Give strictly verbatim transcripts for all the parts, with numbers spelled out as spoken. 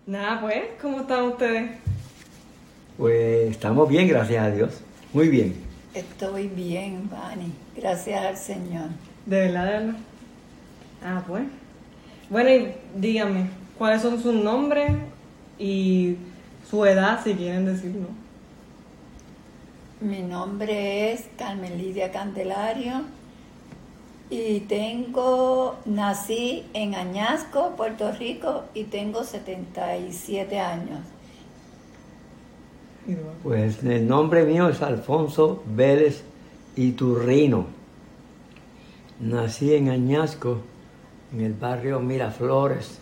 Nada, pues, ¿cómo están ustedes? Pues estamos bien, gracias a Dios. Muy bien. Estoy bien, Vani, gracias al Señor. De verdad, de verdad. Ah, pues. Bueno, y díganme, ¿cuáles son sus nombres y su edad, si quieren decirlo? Mi nombre es Carmen Lidia Candelario y tengo, nací en Añasco, Puerto Rico, y tengo setenta y siete años. Pues el nombre mío es Alfonso Vélez Iturrino. Nací en Añasco, en el barrio Miraflores,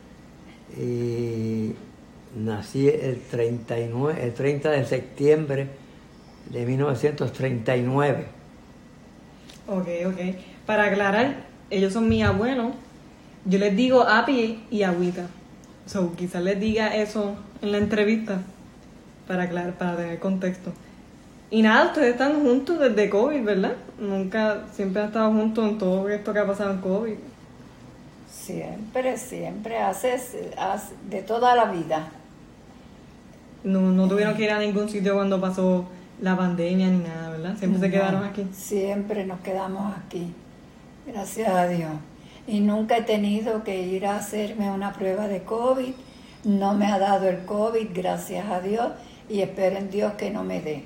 y nací el, treinta y nueve, el treinta de septiembre de mil novecientos treinta y nueve. Ok, ok. Para aclarar, ellos son mis abuelos. Yo les digo Api y Agüita. So, quizás les diga eso en la entrevista para aclarar, para tener contexto. Y nada, ustedes están juntos desde COVID, ¿verdad? Nunca, siempre han estado juntos en todo esto que ha pasado en COVID. Siempre, siempre, haces, haces de toda la vida. No, no tuvieron que ir a ningún sitio cuando pasó la pandemia ni nada, ¿verdad? Siempre se No, quedaron aquí. Siempre nos quedamos aquí, gracias a Dios. Y nunca he tenido que ir a hacerme una prueba de COVID. No me ha dado el COVID, gracias a Dios, y espero en Dios que no me dé.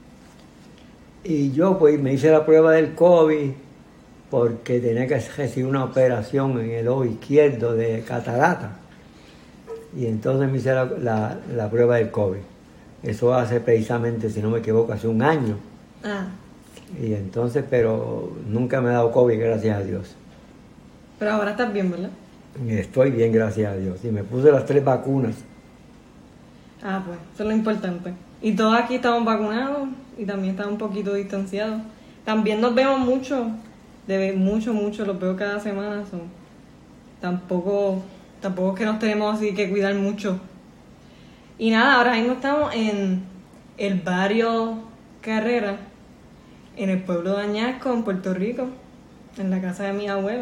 Y yo pues me hice la prueba del COVID porque tenía que recibir una operación en el ojo izquierdo de catarata. Y entonces me hice la, la, la prueba del COVID. Eso hace precisamente, si no me equivoco, hace un año. Ah. Y entonces, pero nunca me he dado COVID, gracias a Dios. Pero ahora estás bien, ¿verdad? Estoy bien, gracias a Dios. Y me puse las tres vacunas. Ah, pues, eso es lo importante. Y todos aquí estamos vacunados y también estamos un poquito distanciados. También nos vemos mucho, de mucho, mucho, los veo cada semana. So. Tampoco, tampoco es que nos tenemos así que cuidar mucho. Y nada, ahora mismo estamos en el barrio Carrera, en el pueblo de Añasco, en Puerto Rico, en la casa de mi abuelo.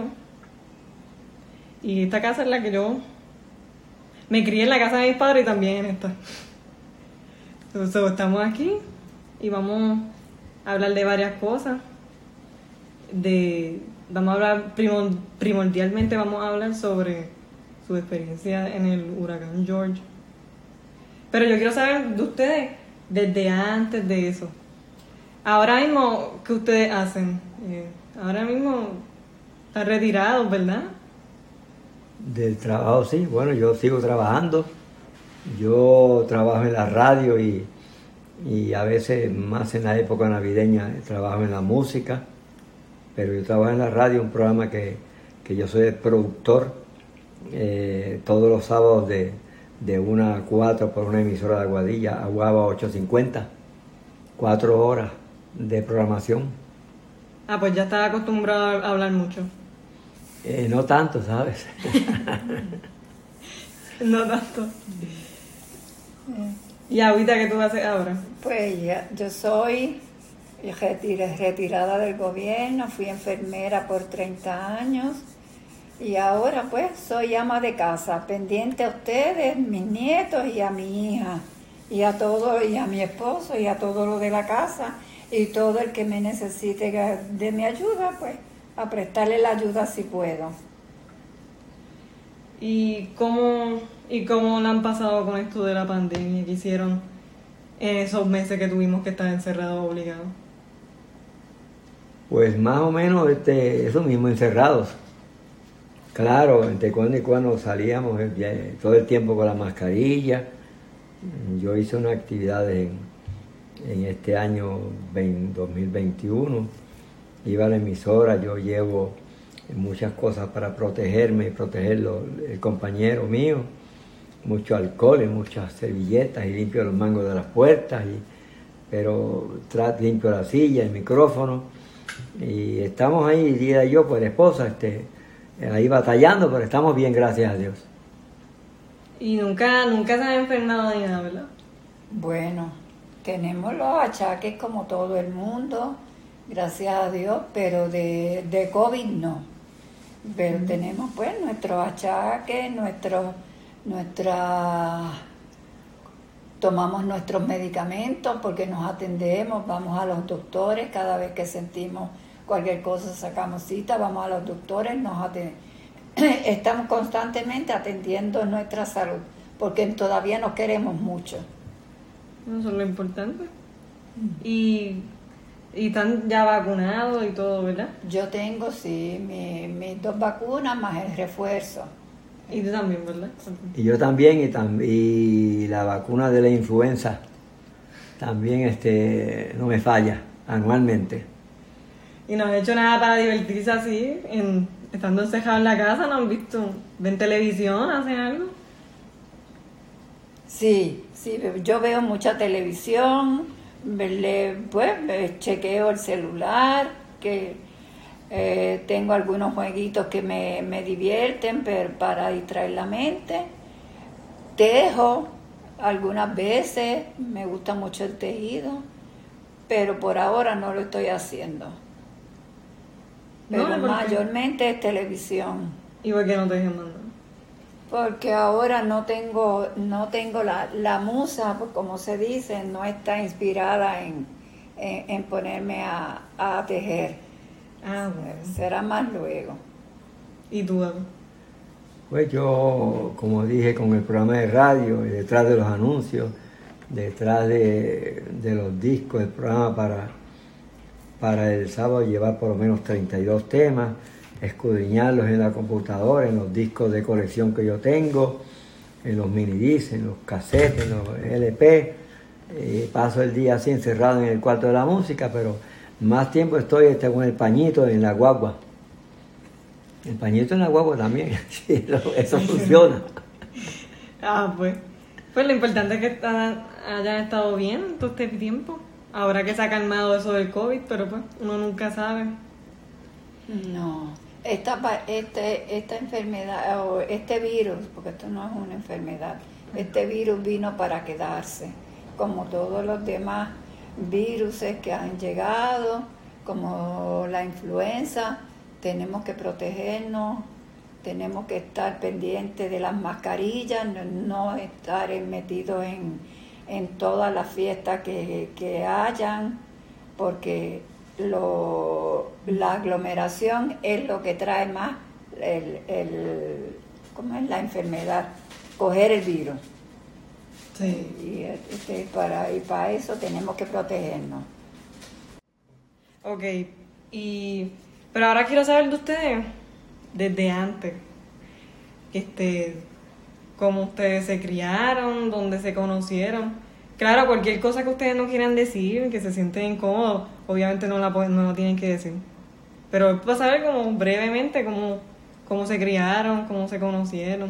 Y esta casa es la que yo me crié, en la casa de mis padres y también en esta. Entonces estamos aquí y vamos a hablar de varias cosas. De, vamos a hablar, primor, primordialmente vamos a hablar sobre su experiencia en el huracán George. Pero yo quiero saber de ustedes desde antes de eso. Ahora mismo, ¿qué ustedes hacen? Eh, ahora mismo están retirados, ¿verdad? Del trabajo, sí. Bueno, yo sigo trabajando. Yo trabajo en la radio y, y a veces, más en la época navideña, trabajo en la música. Pero yo trabajo en la radio, un programa que, que yo soy el productor eh, todos los sábados de, de una a cuatro por una emisora de Aguadilla, Aguaba ochocientos cincuenta. Cuatro horas de programación. Ah, pues ya estaba acostumbrado a hablar mucho. Eh, no tanto, ¿sabes? No tanto. ¿Y ahorita qué tú haces ahora? Pues ya, yo soy retir- retirada del gobierno, fui enfermera por treinta años y ahora pues soy ama de casa, pendiente a ustedes, mis nietos y a mi hija y a todo, y a mi esposo y a todo lo de la casa y todo el que me necesite de mi ayuda, pues a prestarle la ayuda si puedo. ¿Y cómo, ¿Y cómo la han pasado con esto de la pandemia que hicieron en esos meses que tuvimos que estar encerrados obligados? Pues más o menos este, eso mismo, encerrados. Claro, entre cuando y cuando salíamos eh, todo el tiempo con la mascarilla. Yo hice unas actividades en, en este año dos mil veintiuno. Iba a la emisora, yo llevo muchas cosas para protegerme y protegerlo, el compañero mío. Mucho alcohol y muchas servilletas y limpio los mangos de las puertas, y, pero tra- limpio la silla, el micrófono. Y estamos ahí, Lida y yo, pues la esposa, este, ahí batallando, pero estamos bien, gracias a Dios. Y nunca, nunca se han enfermado ni nada, ¿verdad? Bueno, tenemos los achaques como todo el mundo, gracias a Dios, pero de, de COVID no. Pero tenemos pues nuestros achaques, nuestros, nuestra, tomamos nuestros medicamentos porque nos atendemos, vamos a los doctores, cada vez que sentimos cualquier cosa sacamos cita, vamos a los doctores, nos atendemos. Estamos constantemente atendiendo nuestra salud porque todavía nos queremos mucho. Eso es lo importante. Y, y están ya vacunados y todo, ¿verdad? Yo tengo, sí, mi- mis dos vacunas más el refuerzo. Y tú también, ¿verdad? Y yo también, y, tam- y la vacuna de la influenza también este, no me falla anualmente. Y no han hecho nada para divertirse así, en, estando encerrados en la casa, ¿no han visto? ¿Ven televisión? ¿Hacen algo? Sí, sí, yo veo mucha televisión, le- pues me chequeo el celular, que eh, tengo algunos jueguitos que me, me divierten pero para distraer la mente. Tejo algunas veces, me gusta mucho el tejido, pero por ahora no lo estoy haciendo. No, Pero ¿por qué? mayormente es televisión. ¿Y por qué no te dejan mandar? Porque ahora no tengo, no tengo la, la musa, pues, como se dice, no está inspirada en, en, en ponerme a, a tejer. Ah, bueno. Será más luego. ¿Y tú, David? Pues yo, como dije, con el programa de radio, y detrás de los anuncios, detrás de, de los discos, el programa para, para el sábado llevar por lo menos treinta y dos temas, escudriñarlos en la computadora, en los discos de colección que yo tengo, en los minidiscs, en los cassettes, en los L P. Eh, paso el día así encerrado en el cuarto de la música, pero más tiempo estoy este, con el pañito en la guagua. El pañito en la guagua también, sí, lo- eso funciona. Ah, pues. Pues lo importante es que está- hayan estado bien todo este tiempo. Ahora que se ha calmado eso del COVID, pero pues uno nunca sabe. No, esta, pa- este, esta enfermedad, o este virus, porque esto no es una enfermedad, este virus vino para quedarse, como todos los demás virus que han llegado, como la influenza. Tenemos que protegernos, tenemos que estar pendientes de las mascarillas, no, no estar metidos en, en todas las fiestas que, que hayan, porque lo, la aglomeración es lo que trae más el, el, ¿cómo es? La enfermedad, coger el virus. Sí. Y, este, para, y para eso tenemos que protegernos. Ok, y... Pero ahora quiero saber de ustedes, desde antes, este, cómo ustedes se criaron, dónde se conocieron. Claro, cualquier cosa que ustedes no quieran decir, que se sienten incómodos, obviamente no la pueden, no lo tienen que decir. Pero para saber como brevemente cómo, cómo se criaron, cómo se conocieron.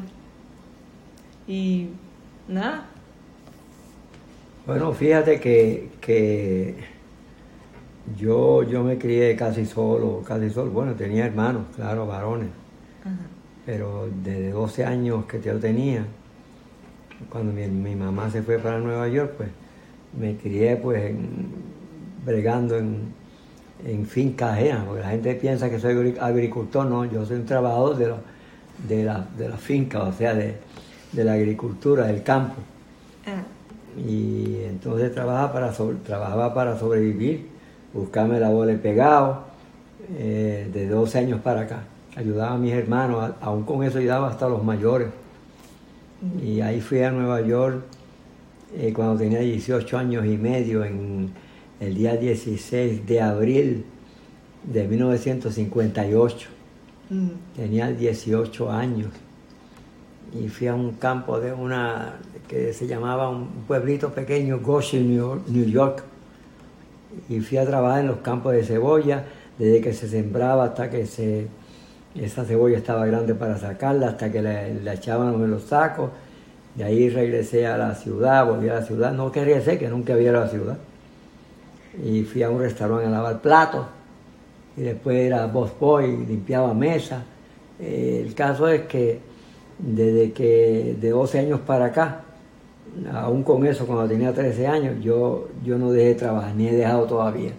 Y nada. Bueno, fíjate que, que yo, yo me crié casi solo, casi solo. Bueno, tenía hermanos, claro, varones. Ajá. Pero desde doce años que yo tenía, cuando mi, mi mamá se fue para Nueva York, pues me crié pues en- bregando en, en fincas ajenas, porque la gente piensa que soy agri- agricultor, no, yo soy un trabajador de la, de la, de la finca, o sea, de, de la agricultura, del campo. Ah, Y entonces trabajaba para, sobre- trabajaba para sobrevivir, buscarme la bola de pegado, eh, de doce años para acá. Ayudaba a mis hermanos, a- aún con eso ayudaba hasta a los mayores. Y ahí fui a Nueva York eh, cuando tenía dieciocho años y medio, en el día dieciséis de abril de mil novecientos cincuenta y ocho. mm, Tenía dieciocho años y fui a un campo de una que se llamaba un pueblito pequeño, Goshen, New York, New York. Y fui a trabajar en los campos de cebolla, desde que se sembraba hasta que se, esa cebolla estaba grande para sacarla, hasta que la, la echaban en los sacos. De ahí regresé a la ciudad, volví a la ciudad, no que regresé, que nunca había ido a la ciudad. Y fui a un restaurante a lavar platos, y después era boss boy, limpiaba mesas. Eh, el caso es que desde que de doce años para acá, aún con eso, cuando tenía trece años, yo, yo no dejé de trabajar, ni he dejado todavía.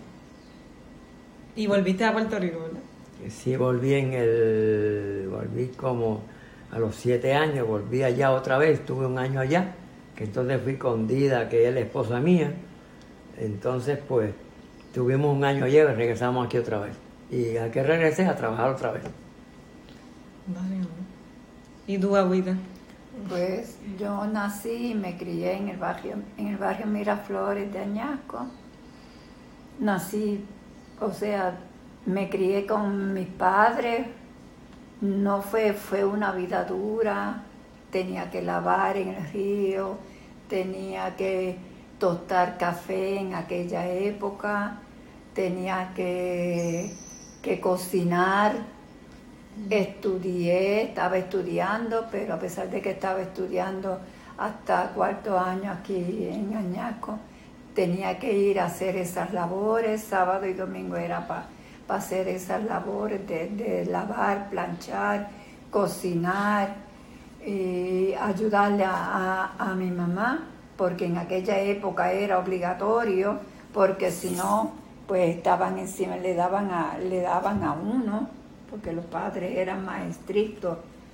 y volviste a Puerto Rico, ¿verdad? Sí, volví en el, volví como A los siete años volví allá otra vez, tuve un año allá, que entonces fui con Dida, que es la esposa mía. Entonces, pues, tuvimos un año allá y regresamos aquí otra vez. Y a que regresé a trabajar otra vez. Vale, amor. ¿Y tú, Agüita? Pues yo nací y me crié en el barrio, en el barrio Miraflores de Añasco. Nací, o sea, me crié con mis padres. No fue, fue una vida dura. Tenía que lavar en el río, tenía que tostar café en aquella época, tenía que, que cocinar. Estudié, estaba estudiando, pero a pesar de que estaba estudiando hasta cuarto año aquí en Añasco, tenía que ir a hacer esas labores. Sábado y domingo era para pa hacer esas labores de, de lavar, planchar, cocinar y ayudarle a, a, a mi mamá, porque en aquella época era obligatorio, porque si no, pues estaban encima, le daban a, le daban a uno, porque los padres eran más estrictos.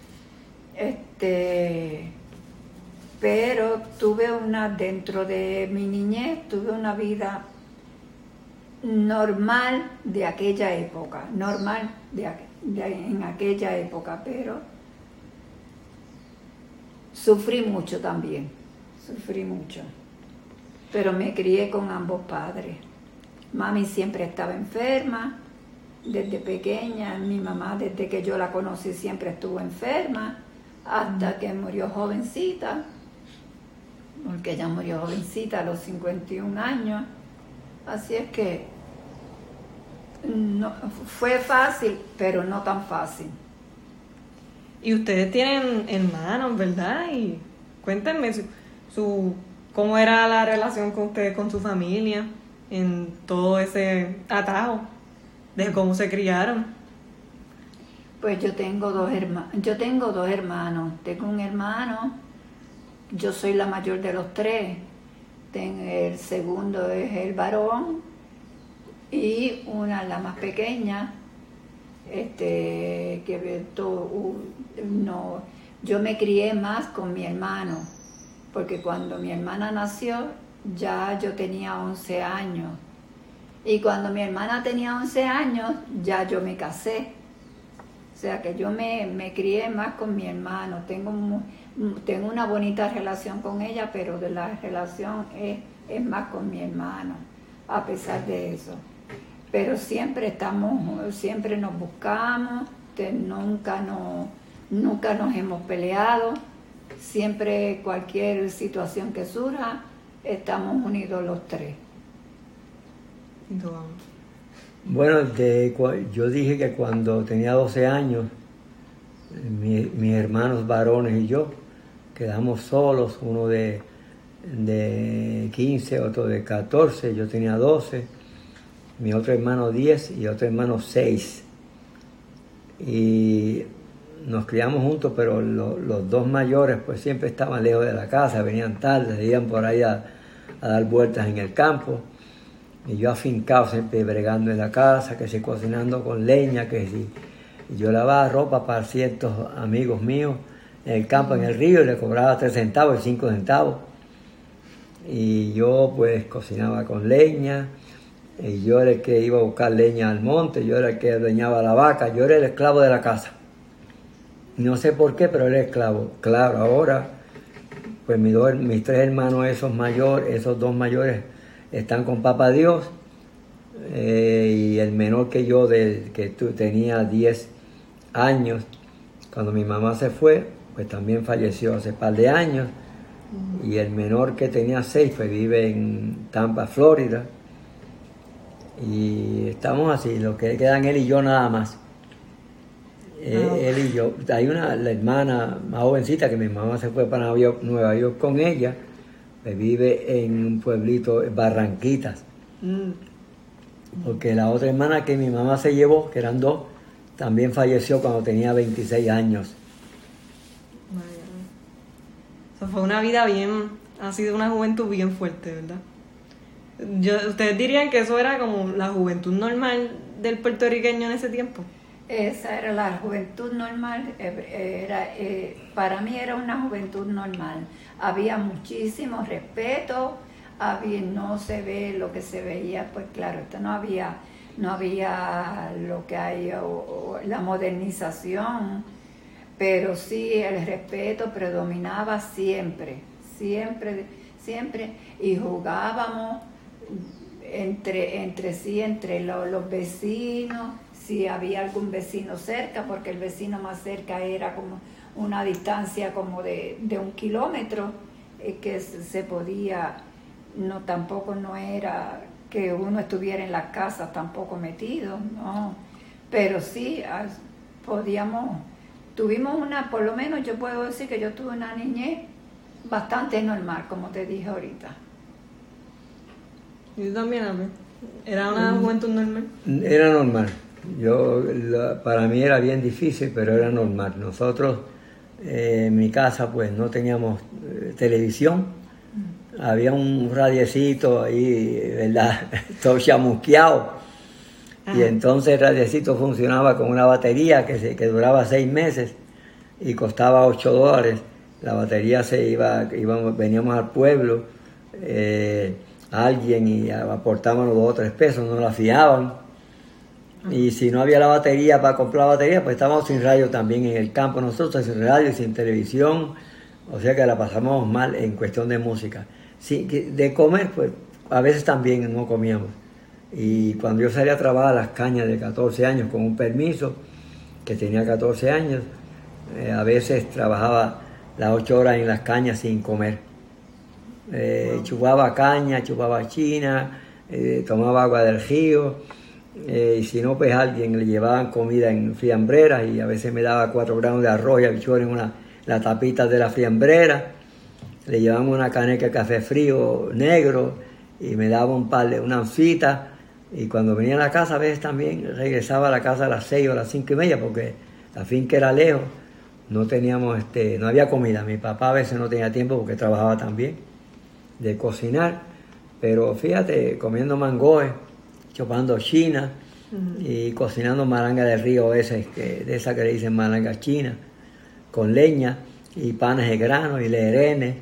Este, pero tuve una, dentro de mi niñez, tuve una vida normal de aquella época, normal de, de, en aquella época, pero sufrí mucho también, sufrí mucho. Pero me crié con ambos padres. Mami siempre estaba enferma. Desde pequeña, mi mamá, desde que yo la conocí, siempre estuvo enferma, hasta que murió jovencita, porque ella murió jovencita a los cincuenta y un años. Así es que no, fue fácil, pero no tan fácil. Y ustedes tienen hermanos, ¿verdad? Y cuéntenme su, su cómo era la relación con ustedes, con su familia, en todo ese atajo. De cómo se criaron. Pues yo tengo dos hermanos, yo tengo dos hermanos, tengo un hermano, yo soy la mayor de los tres, tengo, el segundo es el varón y una, la más pequeña, este, que to, no, yo me crié más con mi hermano, porque cuando mi hermana nació ya yo tenía once años. Y cuando mi hermana tenía once años, ya yo me casé. O sea que yo me, me crié más con mi hermano. Tengo, tengo una bonita relación con ella, pero de la relación es, es más con mi hermano, a pesar de eso. Pero siempre estamos, siempre nos buscamos, te, nunca, no, nunca nos hemos peleado. Siempre cualquier situación que surja, estamos unidos los tres. Bueno, de, yo dije que cuando tenía doce años, mi, mis hermanos varones y yo quedamos solos, uno de, de quince, otro de catorce, yo tenía doce, mi otro hermano diez y otro hermano seis. Y nos criamos juntos, pero lo, los dos mayores pues siempre estaban lejos de la casa, venían tarde, se iban por ahí a, a dar vueltas en el campo. Y yo afincado siempre bregando en la casa, que si cocinando con leña, que si yo lavaba ropa para ciertos amigos míos en el campo, en el río, y le cobraba tres centavos y cinco centavos. Y yo pues cocinaba con leña, y yo era el que iba a buscar leña al monte, yo era el que ordeñaba la vaca, yo era el esclavo de la casa. No sé por qué, pero era esclavo. Claro, ahora, pues mis, dos, mis tres hermanos, esos mayores, esos dos mayores, están con Papá Dios, eh, y el menor que yo, de, que tú, tenía diez años, cuando mi mamá se fue, pues también falleció hace un par de años, uh-huh. Y el menor que tenía seis, pues vive en Tampa, Florida, y estamos así, los que quedan él y yo nada más. Eh, uh-huh. Él y yo, hay una, la hermana más jovencita que mi mamá se fue para Nueva York con ella, vive en un pueblito, Barranquitas. Mm. Porque la otra hermana que mi mamá se llevó, que eran dos, también falleció cuando tenía veintiséis años. Vaya. O sea, fue una vida bien, ha sido una juventud bien fuerte, ¿verdad? Yo, ¿ustedes dirían que eso era como la juventud normal del puertorriqueño en ese tiempo? Esa era la juventud normal, era, eh, para mí era una juventud normal. Había muchísimo respeto, había, no se ve lo que se veía, pues claro, esto no había, no había lo que hay, o, o, la modernización, pero sí el respeto predominaba siempre, siempre, siempre, y jugábamos entre, entre sí, entre lo, los vecinos, si había algún vecino cerca, porque el vecino más cerca era como una distancia como de, de un kilómetro, eh, que se podía, no, tampoco no era que uno estuviera en las casas tampoco metido, no, pero sí podíamos, tuvimos una, por lo menos yo puedo decir que yo tuve una niñez bastante normal, como te dije ahorita. ¿Y tú también, Abel? ¿Era una juventud normal? Era normal. Yo, la, para mí era bien difícil, pero era normal. Nosotros, eh, en mi casa, pues no teníamos eh, televisión. Mm. Había un radiecito ahí, ¿verdad? Todo chamusqueado. Ah. Y entonces el radiecito funcionaba con una batería que, se, que duraba seis meses y costaba ocho dólares. La batería se iba, íbamos, veníamos al pueblo, eh, alguien y aportábamos dos o tres pesos, nos la fiaban. Y si no había la batería para comprar la batería, pues estábamos sin radio también en el campo nosotros, sin radio y sin televisión, o sea que la pasamos mal en cuestión de música. Sí, de comer, pues a veces también no comíamos. Y cuando yo salía a trabajar a las cañas de catorce años con un permiso, que tenía catorce años, eh, a veces trabajaba las ocho horas en las cañas sin comer. Eh, wow. Chupaba caña, chupaba china, eh, tomaba agua del río. Eh, y si no, pues a alguien le llevaban comida en fiambreras y a veces me daba cuatro gramos de arroz y habichuelas en una, la tapita de la fiambrera. Le llevaban una caneca de café frío negro y me daba un par de una anfita. Y cuando venía a la casa, a veces también regresaba a la casa a las seis o a las cinco y media porque la finca era lejos. No teníamos, este, no había comida. Mi papá a veces no tenía tiempo porque trabajaba también de cocinar. Pero fíjate, comiendo mangoes, chupando china uh-huh. y cocinando malanga de río, ese, que, de esa que le dicen malanga china, con leña y panes de grano y lerenes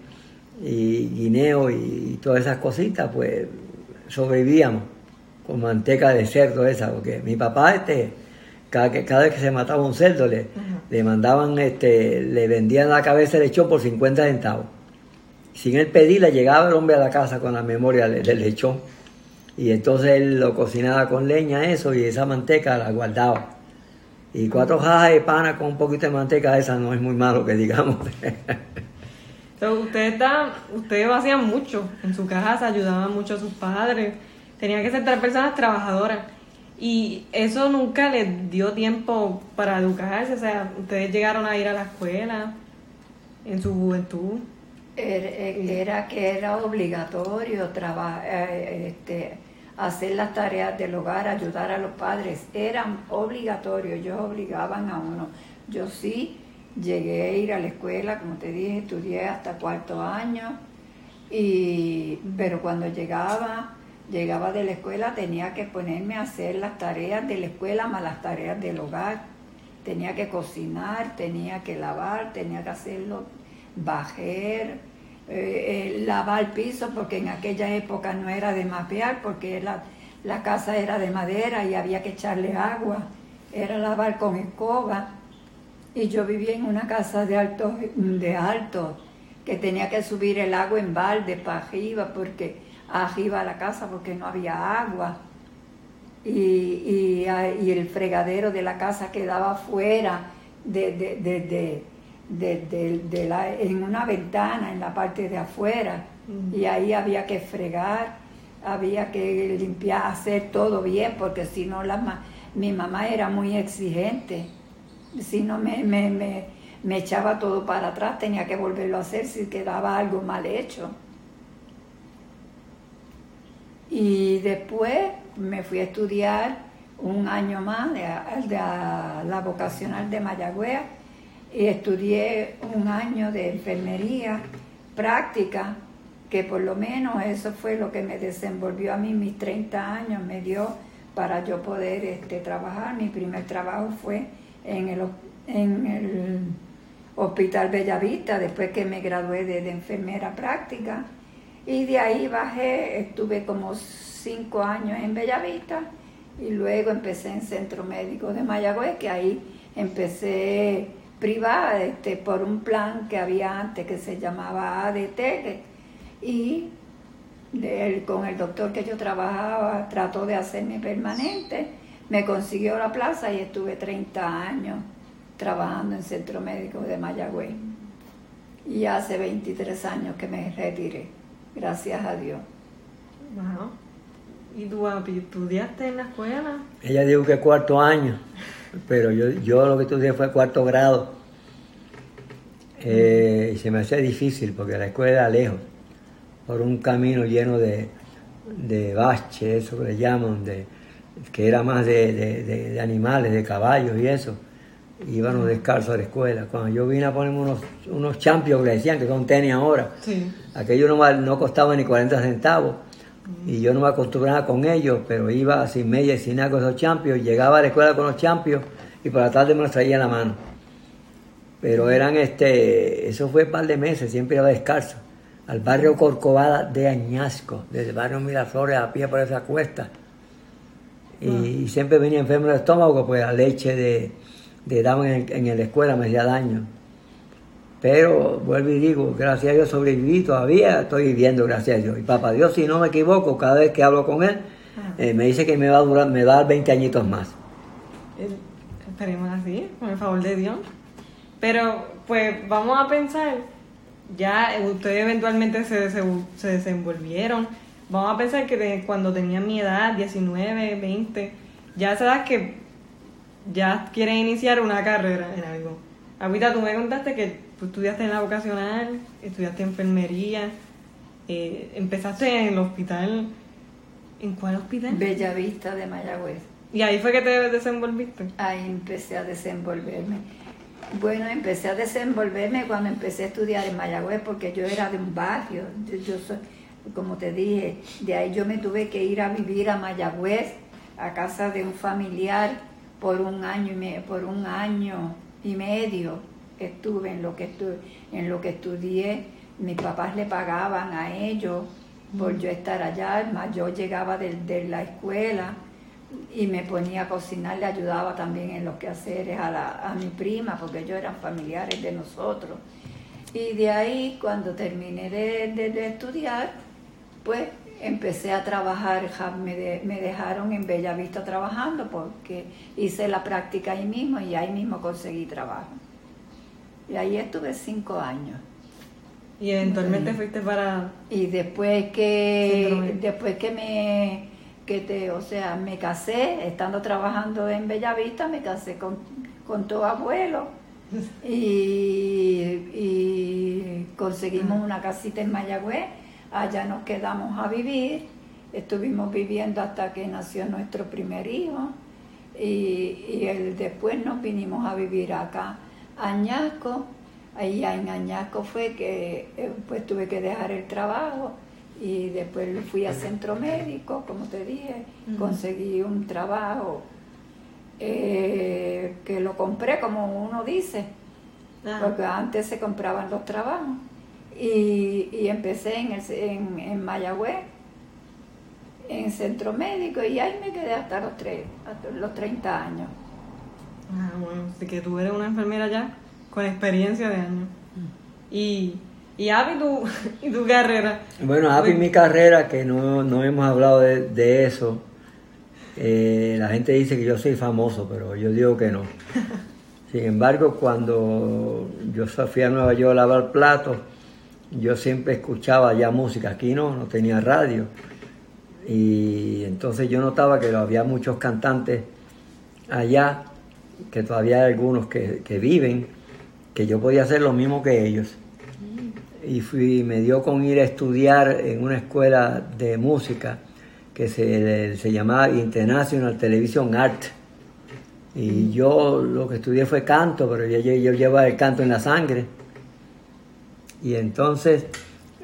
y guineo y, y todas esas cositas, pues sobrevivíamos con manteca de cerdo esa, porque mi papá este, cada, que, cada vez que se mataba un cerdo le, uh-huh. le mandaban, este, le vendían la cabeza de lechón por cincuenta centavos. Sin él pedirla, llegaba el hombre a la casa con la memoria del lechón. Y entonces él lo cocinaba con leña, eso, y esa manteca la guardaba. Y cuatro jajas de pana con un poquito de manteca, esa no es muy malo que digamos. Entonces, ustedes, está, ustedes hacían mucho en su casa, ayudaban mucho a sus padres. Tenían que ser tres personas trabajadoras. Y eso nunca les dio tiempo para educarse. O sea, ustedes llegaron a ir a la escuela en su juventud. Era, era que era obligatorio trabajar, este, hacer las tareas del hogar, ayudar a los padres, eran obligatorios, ellos obligaban a uno. Yo sí llegué a ir a la escuela, como te dije, estudié hasta cuarto año, y, pero cuando llegaba, llegaba de la escuela tenía que ponerme a hacer las tareas de la escuela más las tareas del hogar. Tenía que cocinar, tenía que lavar, tenía que hacerlo, bajer, eh, eh, lavar piso, porque en aquella época no era de mapear, porque la, la casa era de madera y había que echarle agua, era lavar con escoba. Y yo vivía en una casa de alto, de alto, que tenía que subir el agua en balde para arriba, porque arriba a la casa, porque no había agua. Y, y, y el fregadero de la casa quedaba fuera de, de, de, de De, de, de la, en una ventana en la parte de afuera, uh-huh. y ahí había que fregar, había que limpiar, hacer todo bien, porque si no la, mi mamá era muy exigente, si no me, me, me, me echaba todo para atrás, tenía que volverlo a hacer si quedaba algo mal hecho. Y después me fui a estudiar un año más de, de, de la vocacional de Mayagüez, y estudié un año de enfermería práctica, que por lo menos eso fue lo que me desenvolvió a mí mis treinta años, me dio para yo poder este, trabajar. Mi primer trabajo fue en el, en el Hospital Bellavista, después que me gradué de, de enfermera práctica. Y de ahí bajé, estuve como cinco años en Bellavista y luego empecé en Centro Médico de Mayagüez, que ahí empecé privada este, por un plan que había antes que se llamaba A D T, y de, con el doctor que yo trabajaba trató de hacerme permanente, me consiguió la plaza y estuve treinta años trabajando en Centro Médico de Mayagüez. Y hace veintitrés años que me retiré, gracias a Dios. Wow. ¿Y tú, Api, estudiaste en la escuela? Ella dijo que cuarto año, pero yo, yo lo que estudié fue cuarto grado. Eh, y se me hacía difícil porque la escuela era lejos, por un camino lleno de, de baches, eso que le llaman, de, que era más de, de, de, de animales, de caballos y eso. Íbamos descalzos a la escuela. Cuando yo vine a ponerme unos, unos champions que le decían que son tenis ahora, sí. Aquello no, no costaba ni cuarenta centavos. Y yo no me acostumbraba con ellos, pero iba sin media y sin nada con esos champions. Llegaba a la escuela con los champions y por la tarde me los traía en la mano. Pero eran, este, eso fue un par de meses, siempre iba descalzo. Al barrio Corcovada de Añasco, desde el barrio Miraflores a pie por esa cuesta. Y, uh-huh. y siempre venía enfermo del estómago, pues la leche de, de daban en, en la escuela me hacía daño. Pero vuelvo y digo, gracias a Dios sobreviví, todavía estoy viviendo, gracias a Dios. Y papá Dios, si no me equivoco, cada vez que hablo con él, eh, me dice que me va a durar, me va a dar veinte añitos más. Eh, esperemos así, con el favor de Dios. Pero, pues, vamos a pensar, ya ustedes eventualmente se, se, se desenvolvieron. Vamos a pensar que de, cuando tenían mi edad, diecinueve, veinte, ya esa edad que ya quieren iniciar una carrera en algo. Ahorita tú me contaste que tú estudiaste en la vocacional, estudiaste enfermería, eh, empezaste en el hospital. ¿En cuál hospital? Bellavista de Mayagüez. ¿Y ahí fue que te desenvolviste? Ahí empecé a desenvolverme. Bueno, empecé a desenvolverme cuando empecé a estudiar en Mayagüez, porque yo era de un barrio. Yo, yo soy, como te dije, de ahí yo me tuve que ir a vivir a Mayagüez, a casa de un familiar, por un año y me, por un año y medio estuve en lo que estuve, en lo que estudié. Mis papás le pagaban a ellos por yo estar allá, más yo llegaba de, de la escuela y me ponía a cocinar, le ayudaba también en los quehaceres a, la, a mi prima, porque ellos eran familiares de nosotros. Y de ahí, cuando terminé de, de, de estudiar, pues empecé a trabajar, me, de, me dejaron en Bellavista trabajando porque hice la práctica ahí mismo y ahí mismo conseguí trabajo. Y ahí estuve cinco años. Y eventualmente fuiste para... Y después que, después que me, que te, o sea, me casé, estando trabajando en Bellavista, me casé con, con tu abuelo y, y conseguimos una casita en Mayagüez. Allá nos quedamos a vivir, estuvimos viviendo hasta que nació nuestro primer hijo y, y el, después nos vinimos a vivir acá a Añasco. Ahí en Añasco fue que pues tuve que dejar el trabajo y después fui a Centro Médico, como te dije, uh-huh. Conseguí un trabajo eh, que lo compré como uno dice, uh-huh. Porque antes se compraban los trabajos. Y, y empecé en, el, en, en Mayagüez, en Centro Médico, y ahí me quedé hasta los, tres, hasta los treinta años. Ah, bueno, así que tú eres una enfermera ya con experiencia de años. Y, y Api, tu, y tu carrera. Bueno, Api, mi carrera, que no, no hemos hablado de, de eso. Eh, la gente dice que yo soy famoso, pero yo digo que no. Sin embargo, cuando yo fui a Nueva York a lavar platos, yo siempre escuchaba ya música. Aquí no, no tenía radio. Y entonces yo notaba que había muchos cantantes allá, que todavía hay algunos que, que viven, que yo podía hacer lo mismo que ellos. Y fui, me dio con ir a estudiar en una escuela de música que se, se llamaba International Television Art. Y yo lo que estudié fue canto, pero yo, yo llevaba el canto en la sangre. Y entonces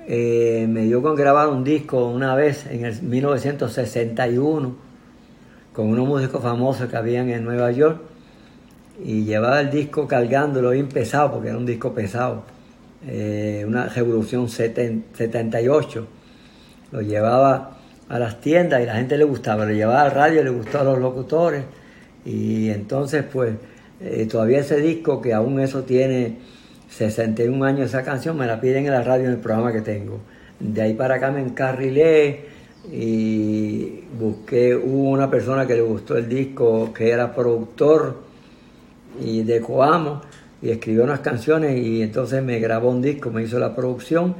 eh, me dio con grabar un disco una vez en el mil novecientos sesenta y uno con unos músicos famosos que habían en Nueva York, y llevaba el disco cargándolo bien pesado, porque era un disco pesado, eh, una Revolución setenta y ocho. Lo llevaba a las tiendas y la gente le gustaba, lo llevaba al radio, le gustó a los locutores, y entonces pues eh, todavía ese disco, que aún eso tiene sesenta y un años, esa canción me la piden en la radio en el programa que tengo. De ahí para acá me encarrilé y busqué, hubo una persona que le gustó el disco, que era productor y de Coamo, y escribió unas canciones, y entonces me grabó un disco, me hizo la producción,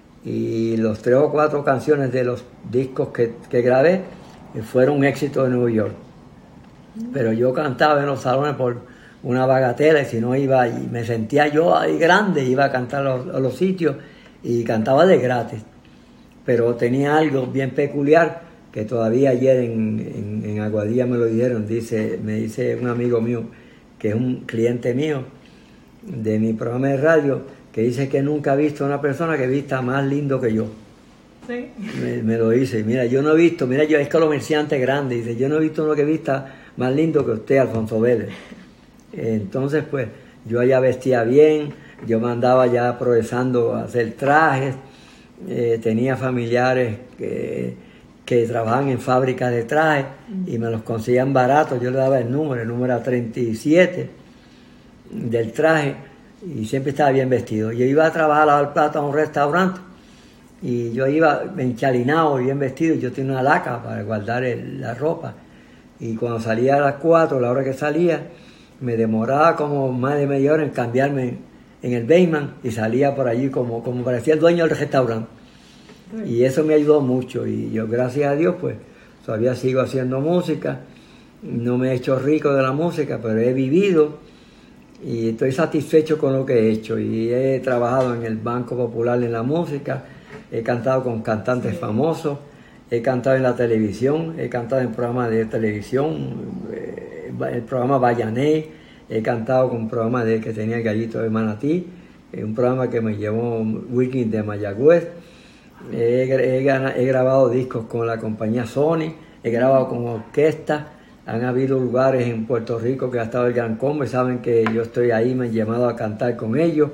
y los tres o cuatro canciones de los discos que, que grabé fueron un éxito de Nueva York. Pero yo cantaba en los salones por una bagatela, y si no iba, y me sentía yo ahí grande, iba a cantar a los, a los sitios, y cantaba de gratis. Pero tenía algo bien peculiar, que todavía ayer en, en, en Aguadilla me lo dijeron. Dice, me dice un amigo mío, que es un cliente mío de mi programa de radio, que dice que nunca ha visto a una persona que vista más lindo que yo. Sí. Me, me lo dice, mira, yo no he visto, mira, yo es comerciante grande, dice, yo no he visto uno que vista más lindo que usted, Alfonso Vélez. Entonces, pues, yo allá vestía bien, yo me andaba ya progresando a hacer trajes, eh, tenía familiares que, que trabajaban en fábricas de trajes y me los conseguían baratos. Yo le daba el número, el número era treinta y siete del traje, y siempre estaba bien vestido. Yo iba a trabajar a lavar platos a un restaurante y yo iba enchalinado, bien vestido, y yo tenía una laca para guardar el, la ropa, y cuando salía a las cuatro, la hora que salía, me demoraba como más de media hora en cambiarme en el basement, y salía por allí como, como parecía el dueño del restaurante. Y eso me ayudó mucho, y yo, gracias a Dios, pues todavía sigo haciendo música. No me he hecho rico de la música, pero he vivido y estoy satisfecho con lo que he hecho, y he trabajado en el Banco Popular en la música, he cantado con cantantes sí. famosos, he cantado en la televisión, he cantado en programas de televisión, eh, el programa Bayané, he cantado con un programa de, que tenía el Gallito de Manatí, eh, un programa que me llevó Wilkins de Mayagüez. He, he, he grabado discos con la compañía Sony, he grabado con orquestas. Han habido lugares en Puerto Rico que ha estado el Gran Combo y saben que yo estoy ahí, me han llamado a cantar con ellos,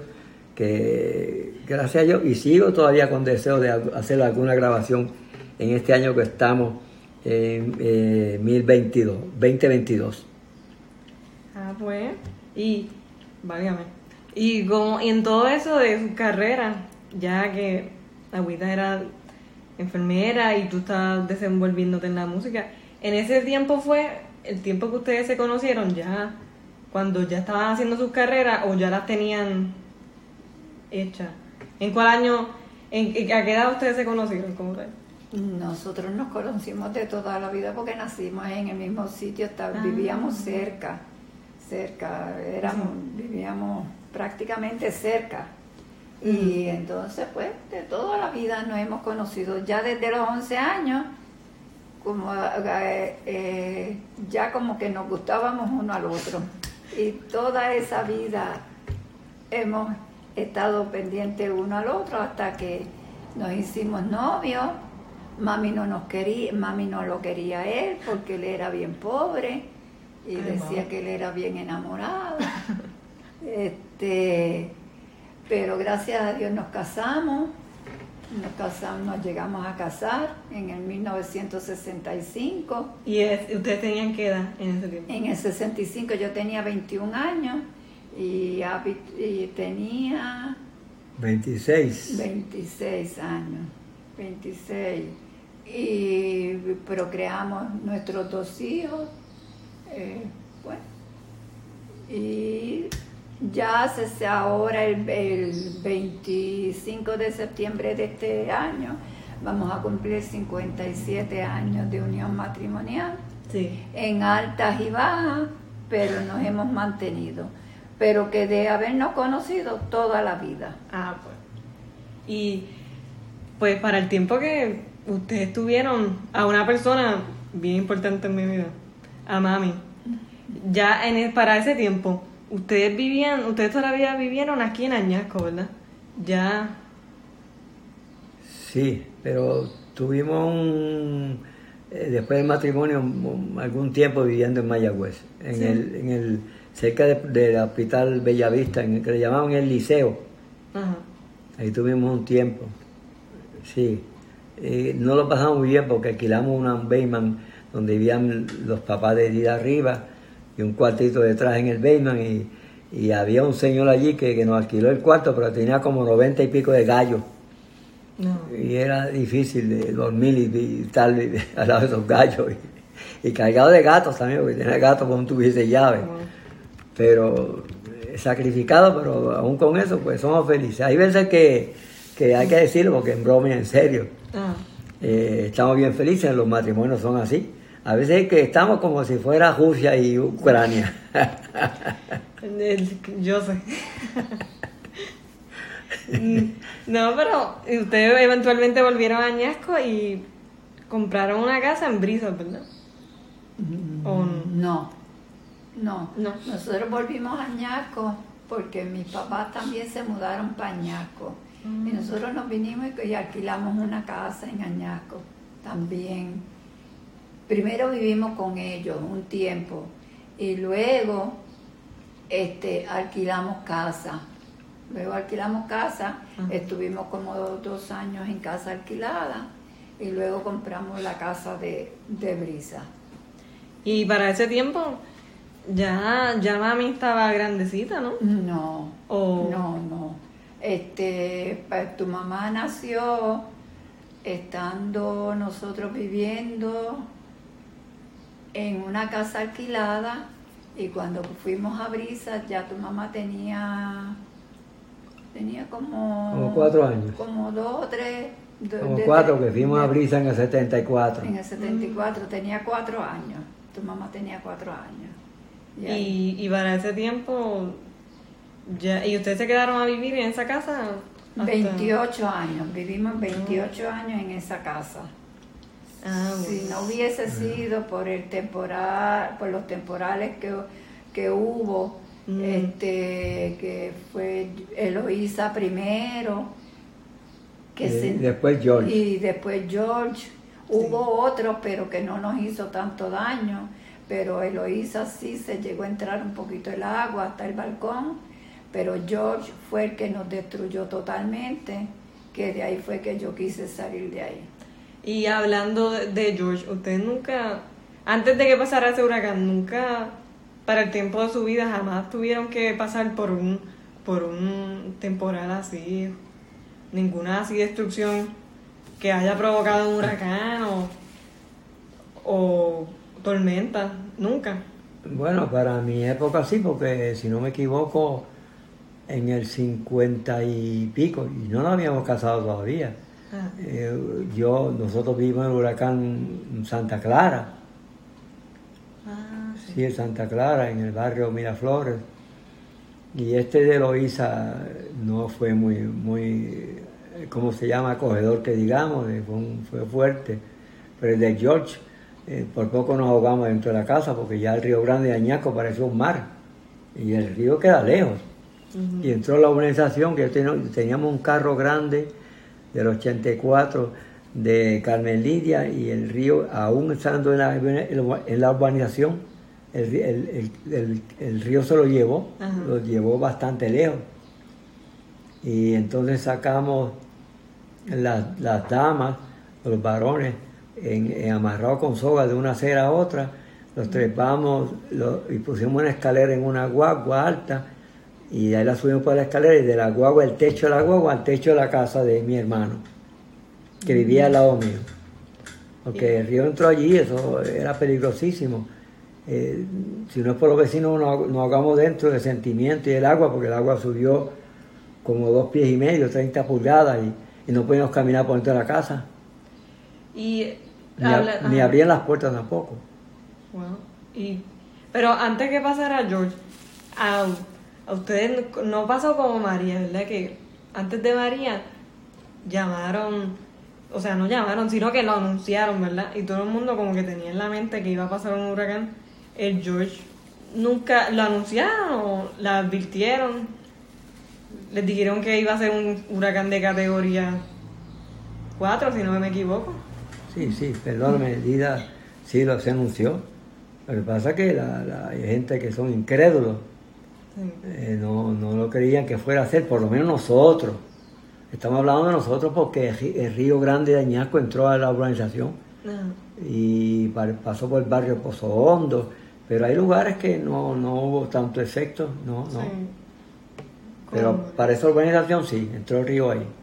que gracias a Dios, y sigo todavía con deseo de hacer alguna grabación en este año que estamos en eh, veinte veintidós. Ah, pues, y, válgame, y, como, y en todo eso de su carrera, ya que Agüita era enfermera y tú estabas desenvolviéndote en la música, en ese tiempo fue el tiempo que ustedes se conocieron, ya cuando ya estaban haciendo sus carreras, o ya las tenían hechas. ¿En cuál año, en, a qué edad ustedes se conocieron? ¿Cómo fue? Nosotros nos conocimos de toda la vida porque nacimos en el mismo sitio, está, ah. vivíamos cerca, cerca, éramos, sí. vivíamos prácticamente cerca. Uh-huh. Y entonces, pues, de toda la vida nos hemos conocido, ya desde los once años, como eh, eh, ya como que nos gustábamos uno al otro, y toda esa vida hemos estado pendientes uno al otro hasta que nos hicimos novios. Mami no nos quería, mami no lo quería a él porque él era bien pobre y Ay, decía mamá. que él era bien enamorado. este, pero gracias a Dios nos casamos. Nos casamos, nos llegamos a casar en el mil novecientos sesenta y cinco. ¿Y es, ustedes tenían qué edad en ese tiempo? En el sesenta y cinco yo tenía veintiún años y, y tenía... veintiséis. veintiséis años, veintiséis. Y procreamos nuestros dos hijos. Eh, bueno, y... Ya hace ahora el, el veinticinco de septiembre de este año vamos a cumplir cincuenta y siete años de unión matrimonial, sí. en altas y bajas, pero nos hemos mantenido, pero que de habernos conocido toda la vida. Ah, pues. Y pues para el tiempo que ustedes tuvieron a una persona bien importante en mi vida, a mami, ya en el, para ese tiempo, ustedes vivían, ustedes todavía vivieron aquí en Añasco, ¿verdad? Ya. Sí, pero tuvimos un, eh, después del matrimonio, m- algún tiempo viviendo en Mayagüez, en Sí. el, en el, cerca de- del hospital Bellavista, en el que le llamaban el Liceo. Ajá. Ahí tuvimos un tiempo, sí. Eh, no lo pasamos muy bien porque alquilamos una Bayman donde vivían los papás de Edith arriba y un cuartito detrás en el Bayman y, y había un señor allí que, que nos alquiló el cuarto, pero tenía como noventa y pico de gallos No. y era difícil de dormir y, y estar al lado de esos gallos y, y cargado de gatos también, porque tenía gatos como tuviese llave. Wow. Pero eh, sacrificado, pero aún con eso pues somos felices. Hay veces que, que hay que decirlo porque en broma y en serio. Ah. Eh, estamos bien felices, los matrimonios son así. A veces es que estamos como si fuera Rusia y Ucrania. El- Yo sé. Mm, no, pero ustedes eventualmente volvieron a Añasco y compraron una casa en Brisas, ¿verdad? ¿O no? No, no, No. Nosotros volvimos a Añasco porque mis papás también se mudaron para Añasco. Mm. Y nosotros nos vinimos y y alquilamos una casa en Añasco también. Primero vivimos con ellos un tiempo y luego este, alquilamos casa. Luego alquilamos casa, Ajá. estuvimos como dos, dos años en casa alquilada y luego compramos la casa de, de Brisa. Y para ese tiempo ya, ya mami estaba grandecita, ¿no? No, O- no, no. Este, pa- tu mamá nació estando nosotros viviendo en una casa alquilada y cuando fuimos a Brisa ya tu mamá tenía tenía como Como cuatro años. como dos o tres de- Como de- cuatro, de- que fuimos a de- Brisa en el setenta y cuatro. en el setenta y cuatro, tenía cuatro años. Tu mamá tenía cuatro años. Y ahí- Y, y para ese tiempo ya, ¿y ustedes se quedaron a vivir en esa casa? hasta- veintiocho años, vivimos veintiocho años en esa casa. Ah, bueno. Si no hubiese sido por el temporal, por los temporales que, que hubo, Mm. este, que fue Eloísa primero, que Y se- después George. y después George. Hubo otros, pero que no nos hizo tanto daño. Pero Eloísa sí se llegó a entrar un poquito el agua hasta el balcón, pero George fue el que nos destruyó totalmente, que de ahí fue que yo quise salir de ahí. Y hablando de, de George, ustedes nunca, antes de que pasara ese huracán, nunca, para el tiempo de su vida, jamás tuvieron que pasar por un, por un temporal así, ninguna así destrucción que haya provocado un huracán o, o tormenta, nunca. Bueno, para mi época sí, porque si no me equivoco, en el cincuenta y pico, y no nos habíamos casado todavía. Ah. Eh, yo, nosotros vivimos en el huracán Santa Clara, Ah, sí. sí, en Santa Clara, en el barrio Miraflores. Y este de Eloísa no fue muy, muy, ¿cómo se llama? Acogedor, que digamos, eh, fue, un- fue fuerte. Pero el de George, eh, por poco nos ahogamos dentro de la casa, porque ya el Río Grande de Añasco pareció un mar. Y el río queda lejos. Ujú. Y entró la urbanización, que ten- teníamos un carro grande del ochenta y cuatro de Carmen Lidia, y el río, aún estando en la, en la urbanización, el, ri- el- el- el- el río se lo llevó, Ajá. lo llevó bastante lejos. Y entonces sacamos las, las damas, los varones, en, en amarrados con soga de una acera a otra, los trepamos lo- y pusimos una escalera en una guagua alta, y de ahí la subimos por la escalera, y de la guagua, el techo de la guagua, al techo de la casa de mi hermano, que vivía al lado mío. Porque el río entró allí, eso era peligrosísimo. Eh, si no es por los vecinos, nos, nos ahogamos dentro del sentimiento y el agua, porque el agua subió como dos pies y medio, treinta pulgadas, y, y no podíamos caminar por dentro de la casa. Y Ni, a- habla- ni ajá. abrían las puertas tampoco. Wow. Y, pero antes que pasara George, a, a ustedes no pasó como María, ¿verdad? Que antes de María llamaron, o sea, no llamaron, sino que lo anunciaron, ¿verdad? Y todo el mundo como que tenía en la mente que iba a pasar un huracán. El George, ¿nunca lo anunciaron o la advirtieron? Les dijeron que iba a ser un huracán de categoría cuatro, si no me equivoco. sí, sí, perdóname, Dida sí lo se anunció. Lo que pasa es que la, la, hay gente que son incrédulos, sí. eh, no, no lo creían que fuera a ser, por lo menos nosotros. Estamos hablando de nosotros porque el Río Grande de Añasco entró a la urbanización uh-huh. y pasó por el barrio Pozo Hondo, pero hay lugares que no, no hubo tanto efecto, no, no. Sí. Pero para esa urbanización sí, entró el río ahí.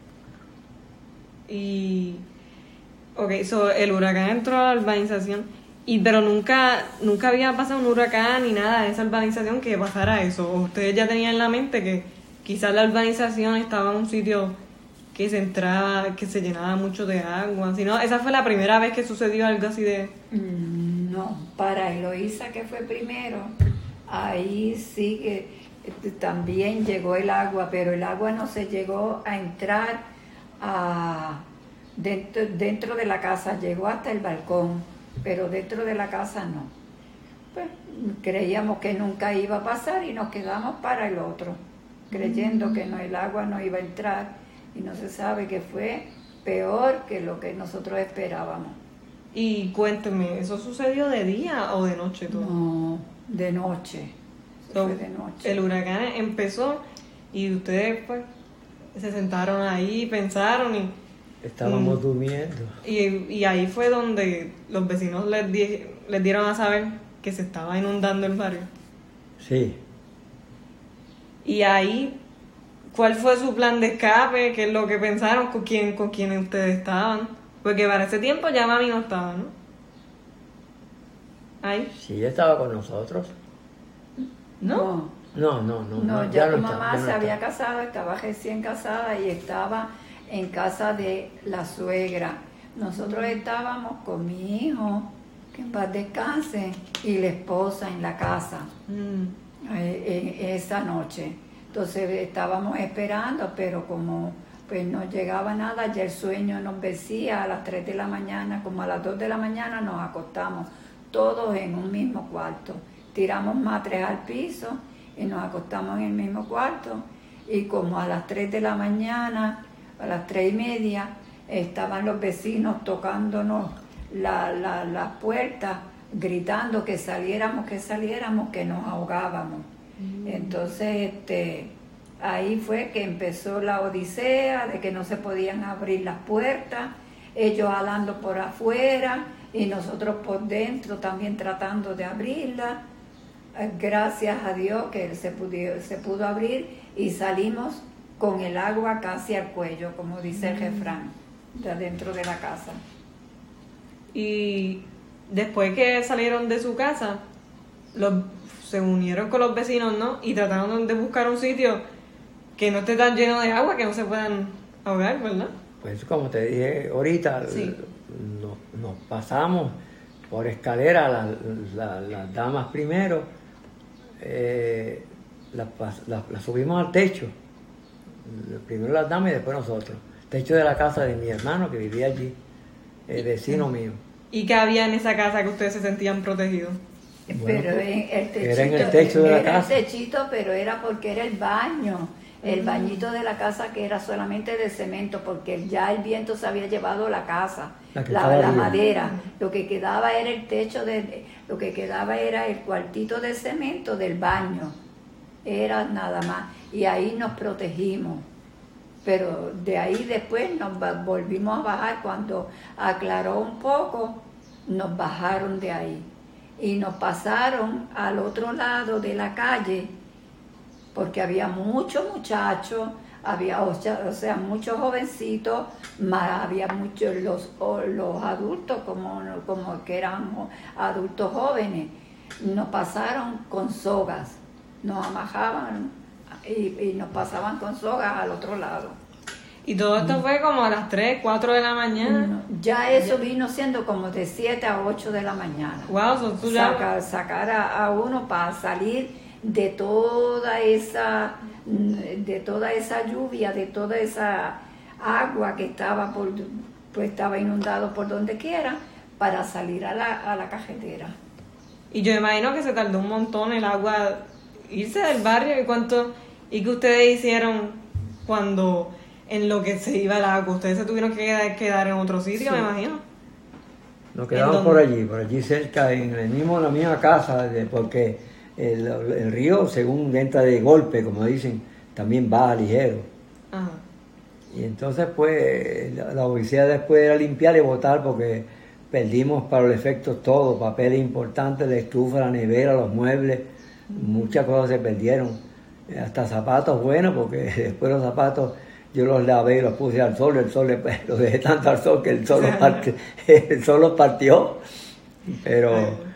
Y, ok, so el huracán entró a la urbanización, y pero nunca nunca había pasado un huracán ni nada en esa urbanización que pasara eso. ¿O ustedes ya tenían en la mente que quizás la urbanización estaba en un sitio que se entraba, que se llenaba mucho de agua? Si no, esa fue la primera vez que sucedió algo así de... No, para Eloísa, que fue primero, ahí sí que también llegó el agua, pero el agua no se llegó a entrar a, dentro, dentro de la casa, llegó hasta el balcón, pero dentro de la casa no. Pues creíamos que nunca iba a pasar y nos quedamos para el otro, creyendo que no, el agua no iba a entrar, y no se sabe que fue peor que lo que nosotros esperábamos. Y cuénteme, ¿eso sucedió de día o de noche todo? No, de noche. So, fue de noche. El huracán empezó y ustedes pues se sentaron ahí, pensaron y... Estábamos mm, durmiendo. Y, y ahí fue donde los vecinos les, di, les dieron a saber que se estaba inundando el barrio. Sí. Y ahí, ¿cuál fue su plan de escape? ¿Qué es lo que pensaron? ¿Con quién, con quién ustedes estaban? Porque para ese tiempo ya mami no estaba, ¿no? Ahí. Sí, ella estaba con nosotros. No. No, no, no. No, no ya, ya tu no mamá está, ya se no había está. casado, estaba recién casada y estaba en casa de la suegra. Nosotros estábamos con mi hijo, que en paz descanse, y la esposa en la casa mm. eh, en esa noche. Entonces estábamos esperando, pero como pues no llegaba nada, ya el sueño nos vencía. A las tres de la mañana, como a las dos de la mañana nos acostamos todos en un mismo cuarto. Tiramos matres al piso y nos acostamos en el mismo cuarto, y como a las tres de la mañana, a las tres y media, estaban los vecinos tocándonos la, la, las puertas, gritando que saliéramos, que saliéramos, que nos ahogábamos. Mm. Entonces este, ahí fue que empezó la odisea de que no se podían abrir las puertas, ellos jalando por afuera y nosotros por dentro también tratando de abrirlas. Gracias a Dios que se pudo, se pudo abrir y salimos con el agua casi al cuello, como dice el refrán, de adentro de la casa. Y después que salieron de su casa, los, se unieron con los vecinos, ¿no? Y trataron de buscar un sitio que no esté tan lleno de agua, que no se puedan ahogar, ¿verdad? Pues como te dije ahorita, sí. nos, nos pasamos por escalera, las la, la damas primero, eh, las la, la subimos al techo, primero las damas y después nosotros, techo de la casa de mi hermano que vivía allí, el vecino mío. ¿Y qué había en esa casa que ustedes se sentían protegidos? Bueno, pero pues, en el techito, era en el techo de la era casa. el techito, pero era porque era el baño, el bañito de la casa, que era solamente de cemento, porque ya el viento se había llevado la casa, la, la, la madera. Lo que quedaba era el techo, de, lo que quedaba era el cuartito de cemento del baño, era nada más. Y ahí nos protegimos. Pero de ahí después nos volvimos a bajar. Cuando aclaró un poco, nos bajaron de ahí y nos pasaron al otro lado de la calle, porque había muchos muchachos, había o sea muchos jovencitos, más había muchos los, los adultos, como, como que eran adultos jóvenes. Nos pasaron con sogas, nos amajaban y, y nos pasaban con sogas al otro lado. ¿Y todo esto mm. fue como a las tres, cuatro de la mañana? No, ya eso vino siendo como de siete a ocho de la mañana. Wow, so tú Saca, ya... sacar a, a uno para salir de toda esa de toda esa lluvia, de toda esa agua que estaba por, pues estaba inundado por donde quiera, para salir a la, a la carretera. Y yo imagino que se tardó un montón el agua irse del barrio. ¿Y cuánto y qué ustedes hicieron cuando en lo que se iba el agua? Ustedes se tuvieron que quedar, quedar en otro sitio, sí. Me imagino. Nos quedamos por allí, por allí cerca, en el mismo, la misma casa, de, porque el, el río, según entra de golpe, como dicen, también baja ligero. Ajá. Y entonces, pues, la, la odisea después era limpiar y botar, porque perdimos para los efectos todo, papeles importantes, la estufa, la nevera, los muebles, muchas cosas se perdieron. Hasta zapatos buenos, porque después los zapatos yo los lavé y los puse al sol, el sol los dejé tanto al sol que el sol los partió, el sol los partió. Pero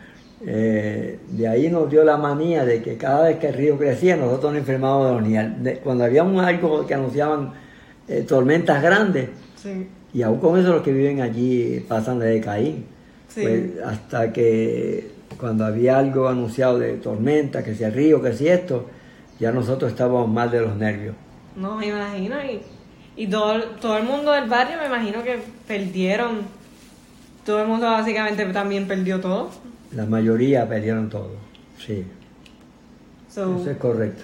eh, de ahí nos dio la manía de que cada vez que el río crecía nosotros nos enfermábamos de los niños. Cuando había un algo que anunciaban eh, tormentas grandes, sí. Y aún con eso los que viven allí pasan de Caín. Sí. Pues hasta que cuando había algo anunciado de tormenta, que si el río, que si esto, ya nosotros estábamos mal de los nervios. No, me imagino, y, y todo, todo el mundo del barrio me imagino que perdieron, todo el mundo básicamente también perdió todo. La mayoría perdieron todo, sí. So, eso es correcto.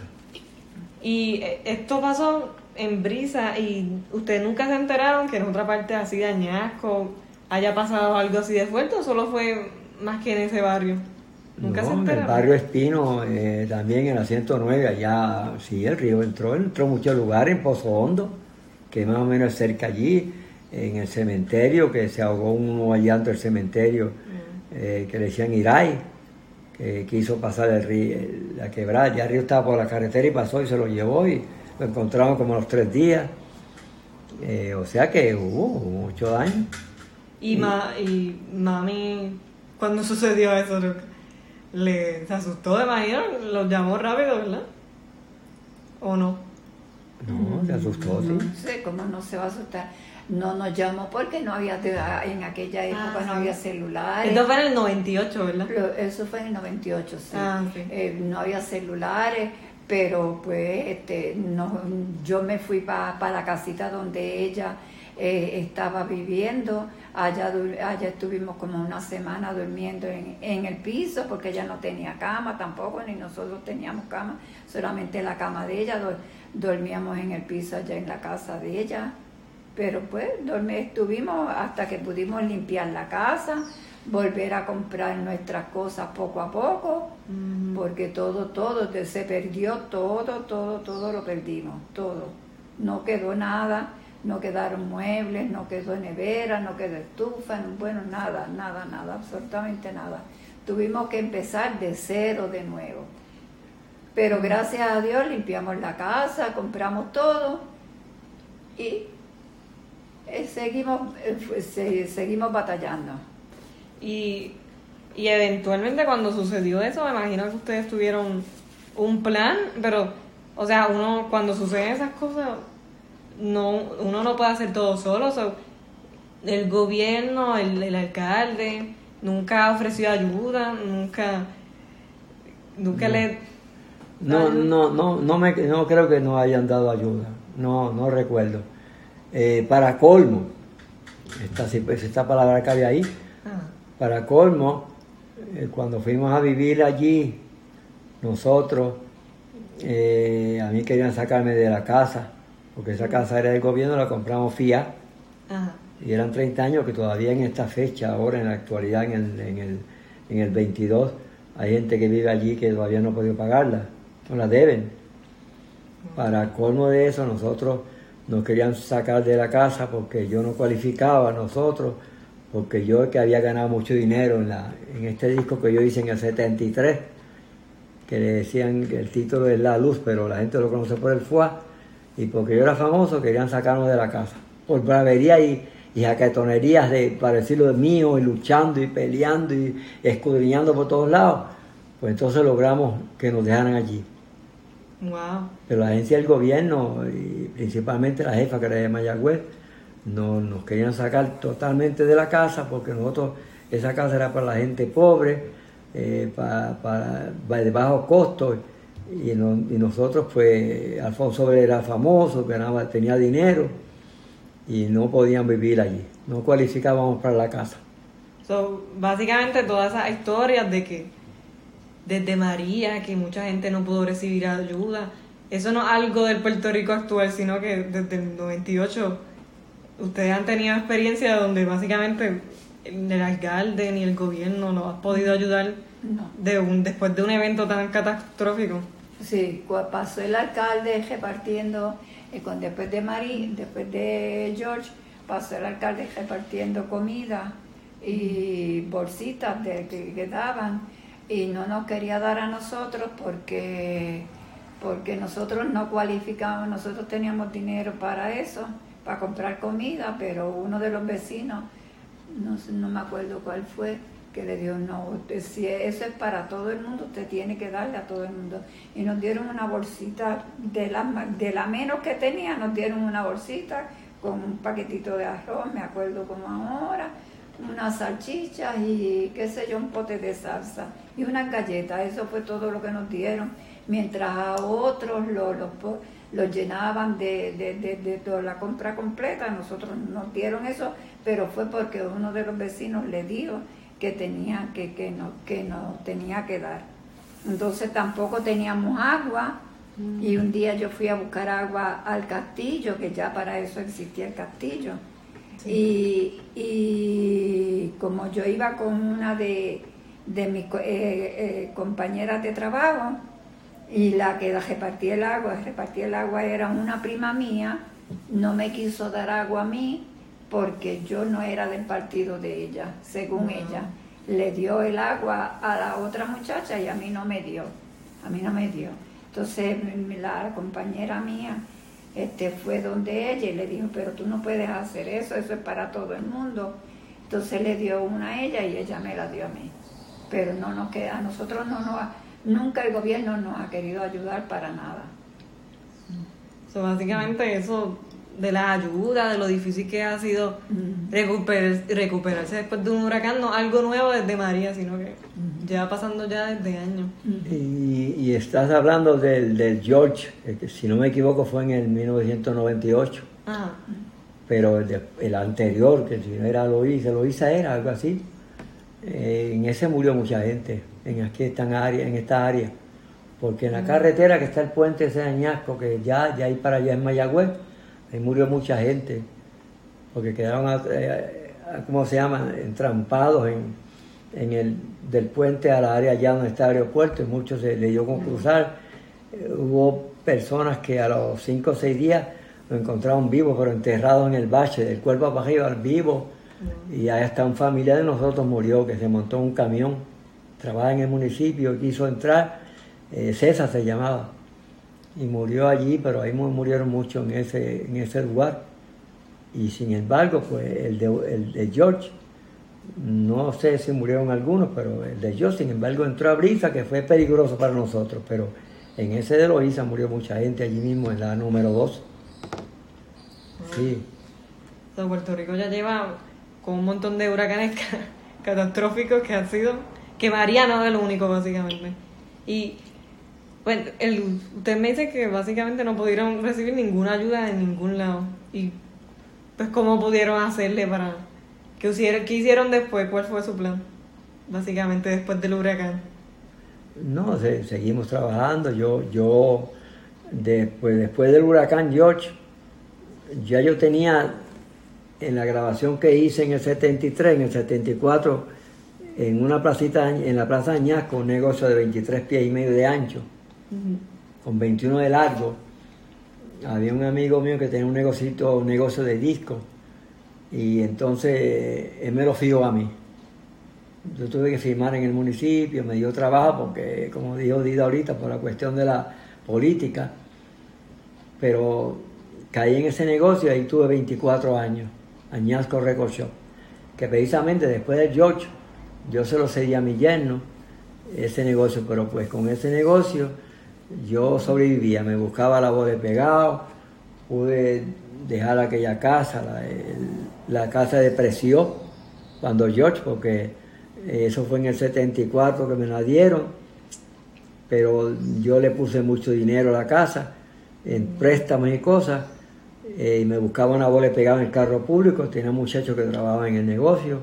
Y esto pasó en Brisa y ustedes nunca se enteraron que en otra parte así de Añasco haya pasado algo así de fuerte, o solo fue más que en ese barrio. Nunca No, se en enteraron. el barrio Espino, eh, también en la ciento nueve, allá, sí, el río entró, entró en muchos lugares, en Pozo Hondo, que más o menos cerca allí, en el cementerio, que se ahogó uno allá dentro del cementerio, mm. eh, que le decían Iray, que quiso pasar el río, la quebrada, ya el río estaba por la carretera y pasó y se lo llevó y lo encontramos como a los tres días, eh, o sea que hubo mucho daño. Y, ma, y mami, cuando sucedió eso, le se asustó, me imagino, lo llamó rápido, ¿verdad? ¿O no? No, se asustó, sí. No sé cómo no se va a asustar. No nos llamó porque no había, en aquella época ah, no había celulares. Esto fue en el noventa y ocho, ¿verdad? Eso fue en el noventa y ocho, sí. Ah, sí. Eh, no había celulares, pero pues este, no, yo me fui para pa la casita donde ella eh, estaba viviendo. Allá, allá estuvimos como una semana durmiendo en, en el piso porque ella no tenía cama tampoco, ni nosotros teníamos cama, solamente la cama de ella, do, dormíamos en el piso allá en la casa de ella. Pero pues dormí, estuvimos hasta que pudimos limpiar la casa, volver a comprar nuestras cosas poco a poco, mm. porque todo, todo, se perdió todo, todo, todo lo perdimos, todo. No quedó nada, no quedaron muebles, no quedó nevera, no quedó estufa, bueno, nada, nada, nada, absolutamente nada. Tuvimos que empezar de cero de nuevo. Pero gracias a Dios limpiamos la casa, compramos todo y eh, seguimos, eh, seguimos batallando. Y, y eventualmente cuando sucedió eso, me imagino que ustedes tuvieron un plan, pero, o sea, uno cuando suceden esas cosas, no uno no puede hacer todo solo. O sea, el gobierno, el, el alcalde, nunca ha ofrecido ayuda, nunca, nunca no. le... No, no, no, no, me, no creo que nos hayan dado ayuda, no, no recuerdo. Eh, para colmo, esta, esta palabra cabe ahí, ah. para colmo, eh, cuando fuimos a vivir allí, nosotros, eh, a mí querían sacarme de la casa, porque esa casa era del gobierno, la compramos FIA, ah. y eran treinta años que todavía en esta fecha, ahora en la actualidad, en el, en el, en el veintidós, hay gente que vive allí que todavía no ha podido pagarla, no la deben. Para colmo de eso, nosotros nos querían sacar de la casa porque yo no cualificaba a nosotros, porque yo que había ganado mucho dinero en, la, en este disco que yo hice en el setenta y tres, que le decían que el título es La Luz, pero la gente lo conoce por el F U A, y porque yo era famoso querían sacarnos de la casa, por bravería y, y jacatonerías de, para decirlo de mío, y luchando y peleando y escudriñando por todos lados, pues entonces logramos que nos dejaran allí. Wow. Pero la agencia del gobierno y principalmente la jefa que era de Mayagüez no, nos querían sacar totalmente de la casa porque nosotros, esa casa era para la gente pobre, eh, para, para, para de bajos costos y, no, y nosotros pues Alfonso era famoso, ganaba, tenía dinero y no podían vivir allí, no cualificábamos para la casa. So, básicamente todas esas historias de que desde María, que mucha gente no pudo recibir ayuda, eso no es algo del Puerto Rico actual, sino que desde el noventa y ocho ustedes han tenido experiencia donde básicamente el alcalde ni el gobierno no ha podido ayudar No. de un, después de un evento tan catastrófico. Sí, cu- pasó el alcalde repartiendo, eh, con, después de Mari, después de George, pasó el alcalde repartiendo comida y bolsitas de, que, que daban, y no nos quería dar a nosotros porque, porque nosotros no cualificábamos, nosotros teníamos dinero para eso, para comprar comida, pero uno de los vecinos, no, sé, no me acuerdo cuál fue, que le dio, no, usted, si eso es para todo el mundo, usted tiene que darle a todo el mundo. Y nos dieron una bolsita, de la, de la menos que tenía, nos dieron una bolsita con un paquetito de arroz, me acuerdo como ahora, unas salchichas y qué sé yo, un pote de salsa y unas galletas. Eso fue todo lo que nos dieron, mientras a otros los lo, lo llenaban de, de, de, de toda la compra completa. Nosotros nos dieron eso, pero fue porque uno de los vecinos le dijo que tenía que, que, no, que nos tenía que dar. Entonces tampoco teníamos agua, mm. y un día yo fui a buscar agua al castillo, que ya para eso existía el castillo. Sí. Y, y como yo iba con una de, de mis eh, eh, compañeras de trabajo, y la que repartía el agua, repartía el agua era una prima mía, no me quiso dar agua a mí, porque yo no era del partido de ella, según no. ella. Le dio el agua a la otra muchacha y a mí no me dio, a mí no me dio. Entonces la compañera mía este, fue donde ella y le dijo, pero tú no puedes hacer eso, eso es para todo el mundo. Entonces le dio una a ella y ella me la dio a mí. Pero no nos queda, a nosotros no nos ha, nunca el gobierno nos ha querido ayudar para nada. So, básicamente eso de la ayuda, de lo difícil que ha sido uh-huh. recuper, recuperarse después de un huracán, no algo nuevo desde María, sino que uh-huh. lleva pasando ya desde años. Uh-huh. Y, y estás hablando del, del George, que si no me equivoco fue en el mil novecientos noventa y ocho, Ajá. pero el, de, el anterior, que si no era Loíza, Loíza era algo así, eh, en ese murió mucha gente, en, aquí están área, en esta área, porque en la uh-huh. carretera que está el puente ese de Añasco, que ya, ya ahí para allá en Mayagüez, ahí murió mucha gente, porque quedaron, eh, ¿cómo se llama?, entrampados en, en el, del puente a la área allá donde está el aeropuerto, y muchos se le dio con cruzar. Eh, hubo personas que a los cinco o seis días lo encontraron vivos, pero enterrados en el bache, del cuerpo para arriba, vivo. Y ahí hasta un familiar de nosotros murió, que se montó en un camión, trabaja en el municipio, quiso entrar, eh, César se llamaba, y murió allí, pero ahí murieron muchos en ese, en ese lugar. Y sin embargo, pues el de, el de George, no sé si murieron algunos, pero el de George, sin embargo, entró a brisa, que fue peligroso para nosotros, pero en ese de Loíza murió mucha gente allí mismo, en la número dos. Sí. O sea, Puerto Rico ya lleva con un montón de huracanes catastróficos que han sido, que María no es lo único, básicamente. Y bueno, el, usted me dice que básicamente no pudieron recibir ninguna ayuda de ningún lado. Y pues, ¿cómo pudieron hacerle para...? ¿Qué hicieron, qué hicieron después? ¿Cuál fue su plan? Básicamente después del huracán. No, se, seguimos trabajando. Yo, yo después, después del huracán George, ya yo tenía, en la grabación que hice en el setenta y tres, en el setenta y cuatro, en una placita, en la Plaza Añasco, un negocio de veintitrés pies y medio de ancho, uh-huh. con veintiuno de largo. Había un amigo mío que tenía un negocito, un negocio de discos, y entonces él me lo fió a mí. Yo tuve que firmar en el municipio, me dio trabajo porque, como dijo Dida ahorita, por la cuestión de la política, pero caí en ese negocio y ahí tuve veinticuatro años, Añasco Record Shop, que precisamente después del George yo se lo cedí a mi yerno, ese negocio, pero pues con ese negocio yo sobrevivía, me buscaba la bola de pegado, pude dejar aquella casa, la, el, la casa depreció cuando George, porque eso fue en el setenta y cuatro que me la dieron, pero yo le puse mucho dinero a la casa, en préstamos y cosas, eh, y me buscaba una bola de pegado en el carro público, tenía muchachos que trabajaban en el negocio,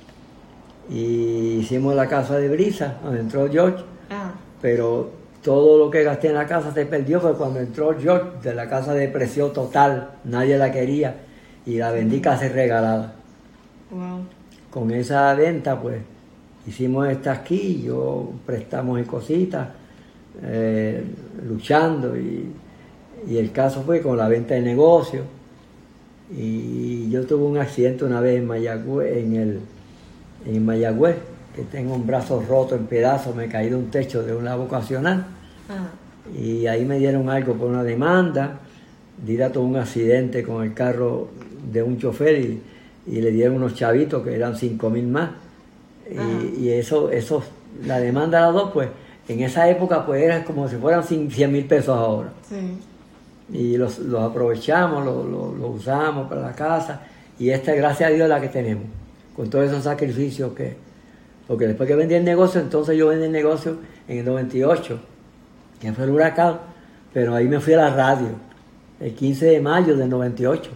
y hicimos la casa de brisa, donde entró George, ah. pero todo lo que gasté en la casa se perdió, fue cuando entró George, de la casa depreció total, nadie la quería, y la vendí casi regalada. Wow. con esa venta, pues, hicimos estas aquí, yo prestamos y cositas, eh, luchando, y, y el caso fue con la venta de negocio. Y yo tuve un accidente una vez en Mayagüez, en, el, en Mayagüez, que tengo un brazo roto en pedazos, me caí de un techo de una vocacional. Ajá. Y ahí me dieron algo por una demanda. Dira tuvo un accidente con el carro de un chofer y, y le dieron unos chavitos que eran cinco mil más. Y, y eso, eso, la demanda de las dos, pues, en esa época, pues, era como si fueran cien mil pesos ahora. Sí. Y los, los aprovechamos, los, los, los usamos para la casa, y esta, gracias a Dios, es la que tenemos, con todos esos sacrificios que... Porque después que vendí el negocio, entonces yo vendí el negocio en el noventa y ocho, que fue el huracán, pero ahí me fui a la radio, el quince de mayo del noventa y ocho.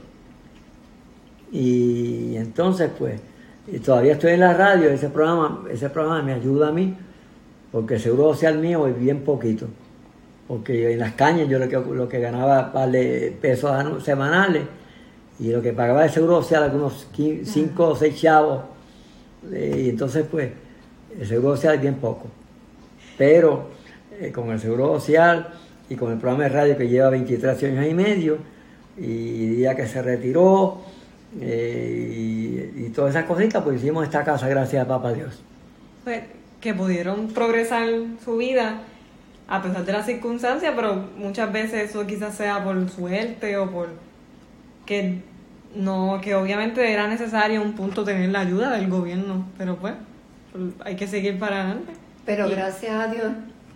Y entonces, pues, y todavía estoy en la radio, ese programa, ese programa me ayuda a mí, porque el seguro social mío es bien poquito. Porque en las cañas yo lo que, lo que ganaba vale pesos semanales, y lo que pagaba el seguro social algunos cinco o seis chavos, y entonces pues el seguro social es bien poco. Pero eh, con el seguro social y con el programa de radio que lleva veintitrés años y medio, y ya que se retiró, eh, y, y todas esas cositas, pues hicimos esta casa, gracias a Papá Dios. Pues que pudieron progresar su vida a pesar de las circunstancias, pero muchas veces eso quizás sea por suerte o por que no, que obviamente era necesario un punto tener la ayuda del gobierno, pero pues hay que seguir para adelante. Pero y, gracias a Dios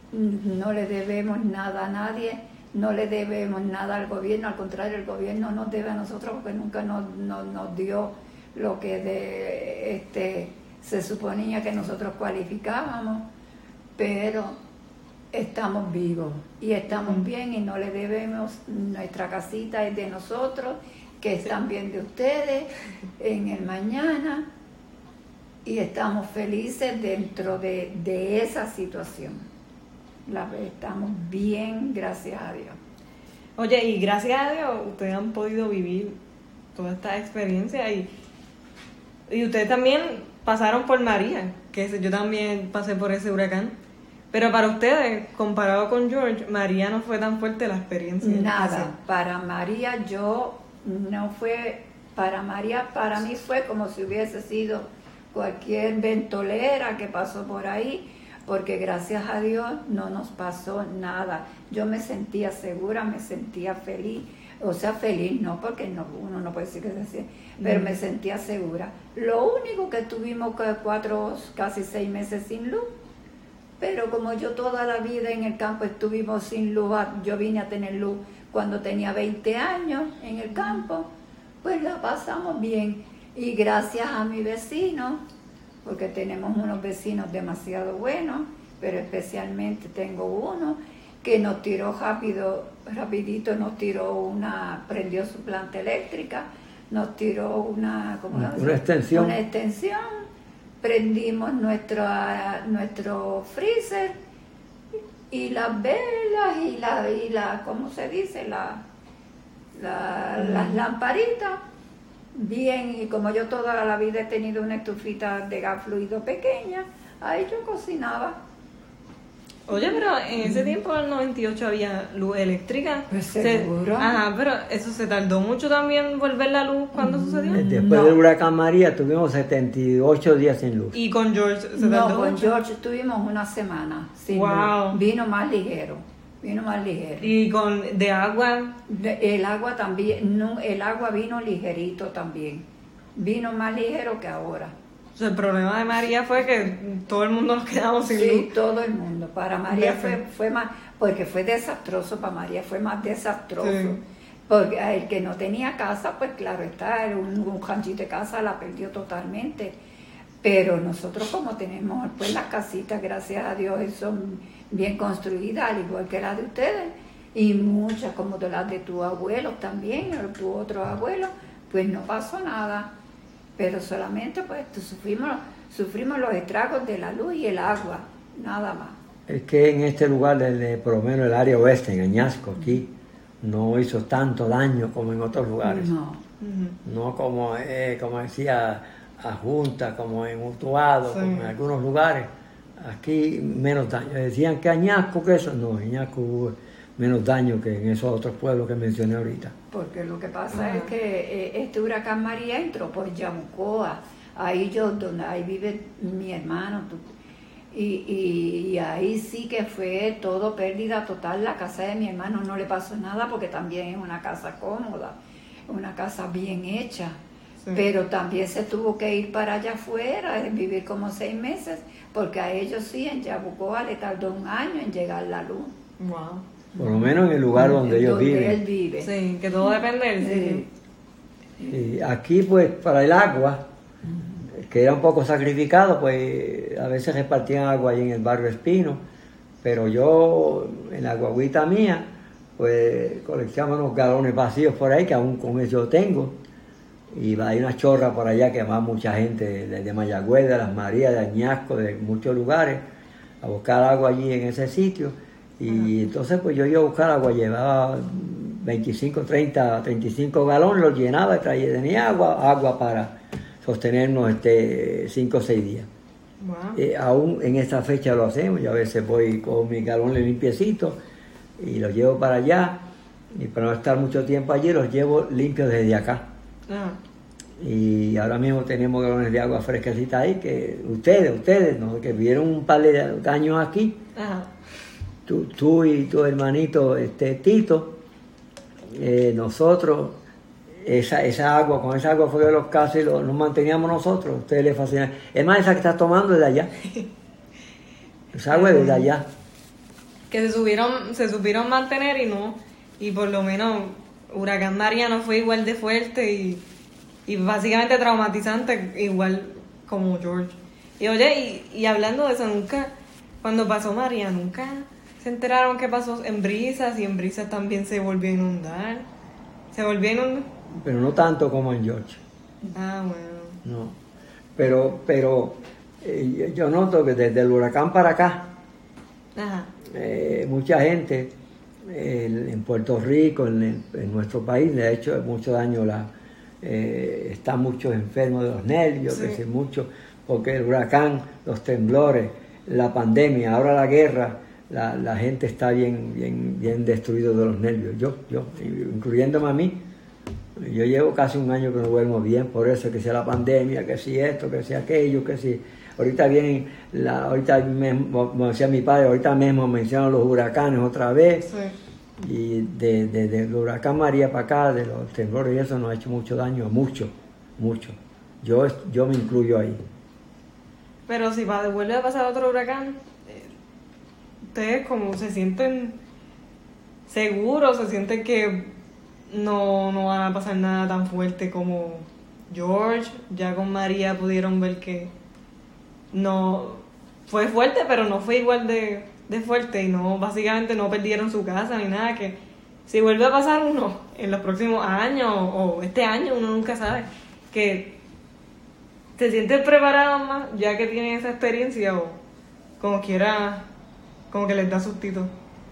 no le debemos nada a nadie, no le debemos nada al gobierno, al contrario, el gobierno nos debe a nosotros porque nunca nos, nos, nos dio lo que de este se suponía que nosotros cualificábamos, pero estamos vivos y estamos bien y no le debemos, nuestra casita es de nosotros, que es también de ustedes en el mañana, y estamos felices dentro de, de esa situación. La, estamos bien, gracias a Dios. Oye, y gracias a Dios ustedes han podido vivir toda esta experiencia y, y ustedes también pasaron por María, que yo también pasé por ese huracán. Pero para ustedes, comparado con George, María no fue tan fuerte la experiencia. Nada, para María yo no fue, para María, para mí fue como si hubiese sido cualquier ventolera que pasó por ahí, porque gracias a Dios no nos pasó nada. Yo me sentía segura, me sentía feliz, o sea, feliz no, porque no, uno no puede decir que se siente, pero mm. me sentía segura. Lo único que tuvimos que cuatro, casi seis meses sin luz. Pero como yo toda la vida en el campo estuvimos sin luz, yo vine a tener luz cuando tenía veinte años en el campo, pues la pasamos bien. Y gracias a mi vecino, porque tenemos unos vecinos demasiado buenos, pero especialmente tengo uno que nos tiró rápido, rapidito nos tiró una, prendió su planta eléctrica, nos tiró una, ¿cómo una, una extensión. Una extensión. Prendimos nuestro, nuestro freezer y las velas y la, y la ¿cómo se dice? La, la, mm. Las lamparitas. Bien, y como yo toda la vida he tenido una estufita de gas fluido pequeña, ahí yo cocinaba. Oye, pero en ese tiempo, en el noventa y ocho, había luz eléctrica. Pues seguro. Se, ajá, pero eso se tardó mucho también volver la luz cuando mm, sucedió. Después no. del huracán María tuvimos setenta y ocho días sin luz. ¿Y con George se no, tardó con mucho? George tuvimos una semana sin wow. luz. Vino más ligero, vino más ligero. ¿Y con de agua? De, el agua también, no, el agua vino ligerito también. Vino más ligero que ahora. El problema de María fue que todo el mundo nos quedamos sin sí, luz. Sí, todo el mundo. Para María fue, fue más, porque fue desastroso, para María fue más desastroso. Sí. Porque el que no tenía casa, pues claro, está, un, un ranchito de casa la perdió totalmente. Pero nosotros como tenemos pues las casitas, gracias a Dios, son bien construidas, al igual que las de ustedes, y muchas como de las de tu abuelo también, o tu otro abuelo, pues no pasó nada. Pero solamente pues sufrimos, sufrimos los estragos de la luz y el agua, nada más. Es que en este lugar, del, por lo menos el área oeste, en Añasco, aquí, no hizo tanto daño como en otros lugares. No. No como, eh, como decía a Junta, como en Utuado, Sí. como en algunos lugares. Aquí menos daño. Decían que Añasco, que eso, no, Añasco hubo menos daño que en esos otros pueblos que mencioné ahorita. Porque lo que pasa Ajá. es que eh, este huracán María entró por Yabucoa, ahí yo, donde ahí vive mi hermano, tú- y, y, y ahí sí que fue todo pérdida total. La casa de mi hermano no le pasó nada porque también es una casa cómoda, una casa bien hecha, Sí. pero también se tuvo que ir para allá afuera, eh, vivir como seis meses, porque a ellos sí, en Yabucoa le tardó un año en llegar la luz. Wow. Por lo menos en el lugar donde ellos donde él viven. vive. Sí, que todo depende del Sí. sitio. Y aquí, pues, para el agua, que era un poco sacrificado, pues a veces repartían agua ahí en el barrio Espino, pero yo, en la guaguita mía, pues coleccionaba unos galones vacíos por ahí, que aún con eso tengo, y hay una chorra por allá que va mucha gente desde Mayagüez, de Las Marías, de Añasco, de muchos lugares, a buscar agua allí en ese sitio, y entonces pues yo iba a buscar agua, llevaba veinticinco, treinta, treinta y cinco galones, los llenaba y traía, tenía agua, agua para sostenernos este cinco o seis días. Wow. Eh, aún en esta fecha lo hacemos, yo a veces voy con mis galones limpiecitos y los llevo para allá, y para no estar mucho tiempo allí los llevo limpios desde acá. Ah, Y ahora mismo tenemos galones de agua fresquecita ahí, que ustedes, ustedes, ¿no? Que vivieron un par de años aquí, ajá. tú, tú y tu hermanito este, Tito, eh, nosotros, esa, esa agua, con esa agua fue de los casos y lo, nos manteníamos nosotros, a ustedes les fascina. Es más, esa que está tomando es de allá. Esa agua es de allá. Que se subieron, se supieron mantener y no, y por lo menos Huracán María no fue igual de fuerte y, y básicamente traumatizante, igual como George. Y oye, y, y hablando de eso, nunca, cuando pasó María, nunca se enteraron qué pasó en Brisas, y en Brisas también se volvió a inundar. Se volvió a inundar. Pero no tanto como en George. Ah, bueno. No. Pero, pero eh, yo noto que desde el huracán para acá, Ajá. eh, mucha gente eh, en Puerto Rico, en, el- en nuestro país, le ha hecho mucho daño. La, eh, están muchos enfermos de los nervios, Sí. que decir, mucho, porque el huracán, los temblores, la pandemia, ahora la guerra, la, la gente está bien, bien, bien destruido de los nervios. Yo, yo, incluyéndome a mí, yo llevo casi un año que no duermo bien, por eso, que sea la pandemia, que si esto, que si aquello, que si... Ahorita vienen, la, ahorita mismo, como decía mi padre, ahorita mismo mencionan los huracanes otra vez, Sí. y de, de, del huracán María para acá, de los temblores y eso nos ha hecho mucho daño, mucho, mucho. Yo, yo me incluyo ahí. Pero si va, vuelve a pasar otro huracán, eh, ustedes como se sienten seguros, se sienten que no, no van a pasar nada tan fuerte como George. Ya con María pudieron ver que no fue fuerte, pero no fue igual de, de fuerte, y no, básicamente no perdieron su casa ni nada. Que si vuelve a pasar uno en los próximos años o este año, uno nunca sabe, que se sienten preparados más ya que tienen esa experiencia, o como quiera, como que les da sustito.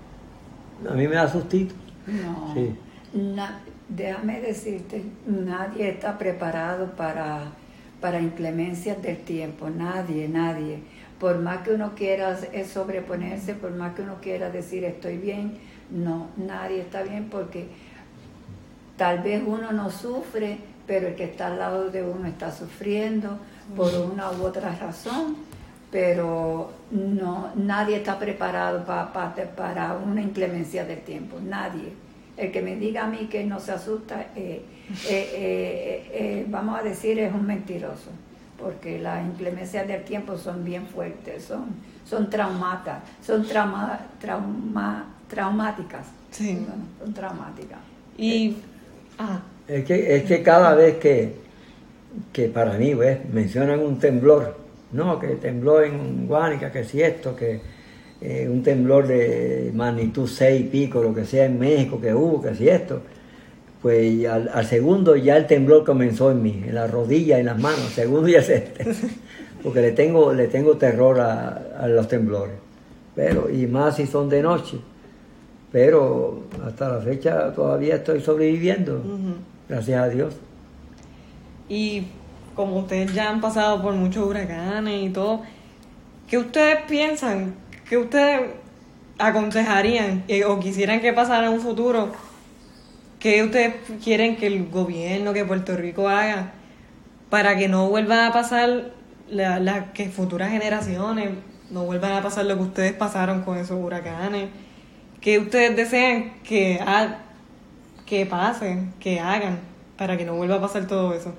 A mí me da sustito. No, Sí. na- déjame decirte, nadie está preparado para, para inclemencias del tiempo, nadie, nadie. Por más que uno quiera eh, sobreponerse, por más que uno quiera decir estoy bien, no, nadie está bien, porque tal vez uno no sufre, pero el que está al lado de uno está sufriendo por una u otra razón, pero no, nadie está preparado pa- pa- para una inclemencia del tiempo, nadie. El que me diga a mí que no se asusta, eh, eh, eh, eh, vamos a decir, es un mentiroso, porque las inclemencias del tiempo son bien fuertes, son, son traumatas, son trauma, trauma, traumáticas, Sí. Bueno, son traumáticas. Y ah, Es que, es que cada vez que, que para mí, ¿ves? Mencionan un temblor, no, que tembló en Guánica, que si esto, que eh, un temblor de magnitud seis y pico, lo que sea en México, que hubo, que si esto, pues al, al segundo ya el temblor comenzó en mí, en las rodillas, en las manos, al segundo ya se... porque le tengo, le tengo terror a, a los temblores, pero y más si son de noche, pero hasta la fecha todavía estoy sobreviviendo. ujú. Gracias a Dios. Y como ustedes ya han pasado por muchos huracanes y todo, ¿qué ustedes piensan? ¿Qué ustedes aconsejarían eh, o quisieran que pasara en un futuro? ¿Qué ustedes quieren que el gobierno, que Puerto Rico haga para que no vuelvan a pasar, las la, que futuras generaciones no vuelvan a pasar lo que ustedes pasaron con esos huracanes? ¿Qué ustedes desean que, ha, que pasen, que hagan para que no vuelva a pasar todo eso?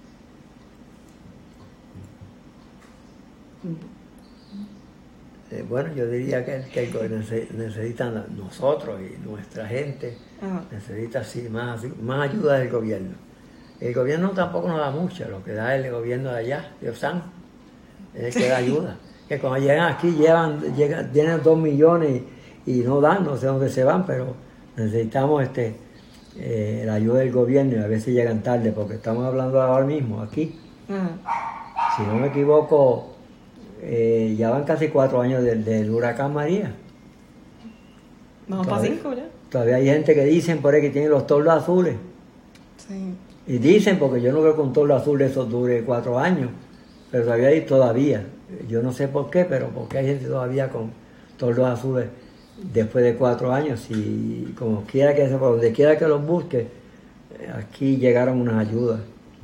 Eh, bueno, yo diría que, que necesitan nosotros y nuestra gente, Ajá. necesita sí, más, más ayuda del gobierno. El gobierno tampoco nos da mucho, lo que da el gobierno de allá, Dios santo, es el que da ayuda. Que cuando llegan aquí llevan, llegan, tienen dos millones y, y no dan, no sé dónde se van, pero necesitamos este eh, la ayuda del gobierno y a veces llegan tarde, porque estamos hablando ahora mismo aquí. Ajá. Si no me equivoco, Eh, ya van casi cuatro años del, del huracán María. Vamos para cinco ya. Todavía hay gente que dicen por ahí que tienen los toldos azules. Sí. Y dicen, porque yo no creo que un toldo azul eso dure cuatro años, pero todavía hay todavía. Yo no sé por qué, pero porque hay gente todavía con toldos azules después de cuatro años. Y como quiera que sea, por donde quiera que los busque, aquí llegaron unas ayudas.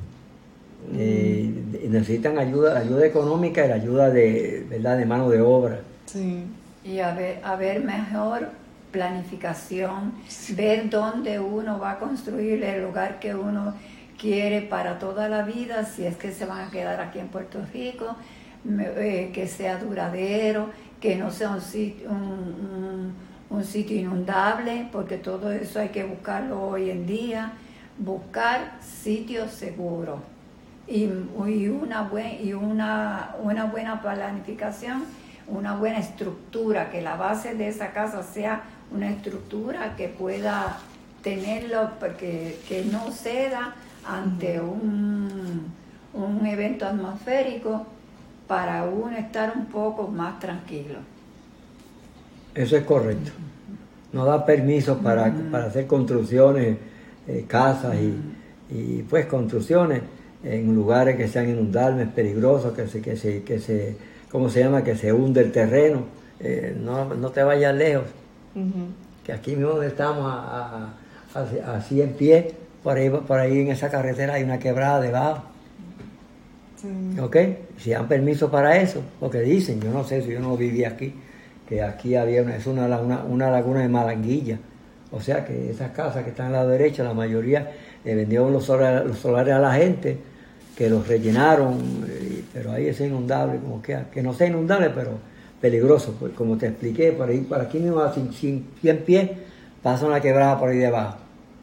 Eh, necesitan ayuda, ayuda económica y la ayuda de, ¿verdad?, de mano de obra. Sí. Y a ver, a ver mejor planificación, ver dónde uno va a construir el lugar que uno quiere para toda la vida, si es que se van a quedar aquí en Puerto Rico, eh, que sea duradero, que no sea un sitio, un, un, un sitio inundable, porque todo eso hay que buscarlo hoy en día, buscar sitios seguros. Y, y, una, buen, y una, una buena planificación, una buena estructura, que la base de esa casa sea una estructura que pueda tenerlo, porque que no ceda ante un, un evento atmosférico, para uno estar un poco más tranquilo. Eso es correcto. No da permiso para, mm. para hacer construcciones, eh, casas mm. y, y pues construcciones en lugares que sean inundables, peligrosos, que se, que se, que se, ¿cómo se llama? Que se hunde el terreno. Eh, no, no te vayas lejos. Uh-huh. Que aquí mismo donde estamos a, a, a, a cien pies, por ahí, por ahí en esa carretera hay una quebrada debajo. Uh-huh. ¿Ok? Si dan permiso para eso, porque dicen, yo no sé si yo no vivía aquí, que aquí había una, es una, una, una laguna de Malanguilla. O sea que esas casas que están al lado derecho, la mayoría le vendieron los solares, los solares a la gente, que los rellenaron, pero ahí es inundable, como que, que no sea inundable, pero peligroso, pues como te expliqué, por ahí, por aquí mismo a cien pies, pasa una quebrada por ahí debajo.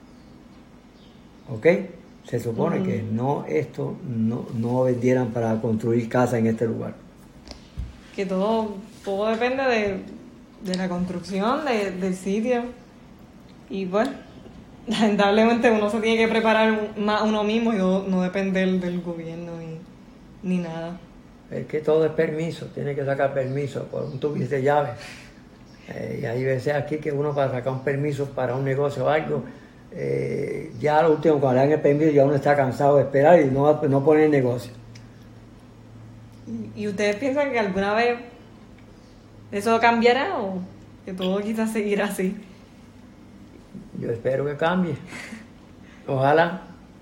¿Ok? Se supone uh-huh. que no, esto no, no vendieran para construir casas en este lugar. Que todo, todo depende de, de la construcción, de, del sitio. Y bueno, lamentablemente uno se tiene que preparar más uno mismo y no, no depender del gobierno ni, ni nada. Es que todo es permiso, tiene que sacar permiso por un tubo de llave. Eh, y hay veces aquí que uno para sacar un permiso para un negocio o algo, eh, ya lo último cuando le dan el permiso ya uno está cansado de esperar y no, no pone el negocio. ¿Y ustedes piensan que alguna vez eso cambiará o que todo quizás seguirá así? Yo espero que cambie. Ojalá.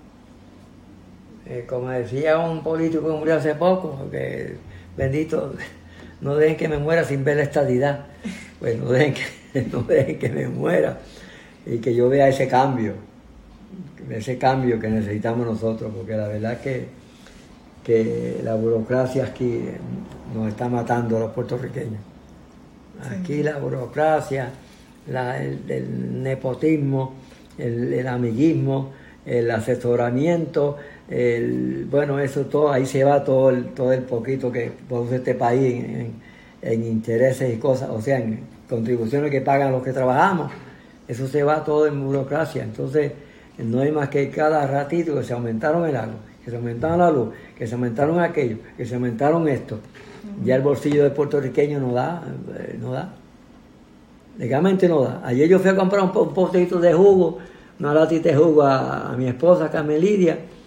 Eh, como decía un político que murió hace poco, que bendito, no dejen que me muera sin ver la estadidad. Pues no dejen que, no dejen que me muera y que yo vea ese cambio, ese cambio que necesitamos nosotros, porque la verdad es que, que la burocracia aquí nos está matando a los puertorriqueños. Aquí sí. La burocracia, La, el, el nepotismo, el, el amiguismo, el asesoramiento, el, bueno, eso todo, ahí se va todo el, todo el poquito que produce este país en, en, en intereses y cosas, o sea, en contribuciones que pagan los que trabajamos, eso se va todo en burocracia. Entonces no hay más que cada ratito que se aumentaron el agua, que se aumentaron la luz, que se aumentaron aquello, que se aumentaron esto. Uh-huh. Ya el bolsillo del puertorriqueño no da, no da. Legalmente no da. Ayer yo fui a comprar un, un potito de jugo, una latita de jugo a, a mi esposa Carmelidia,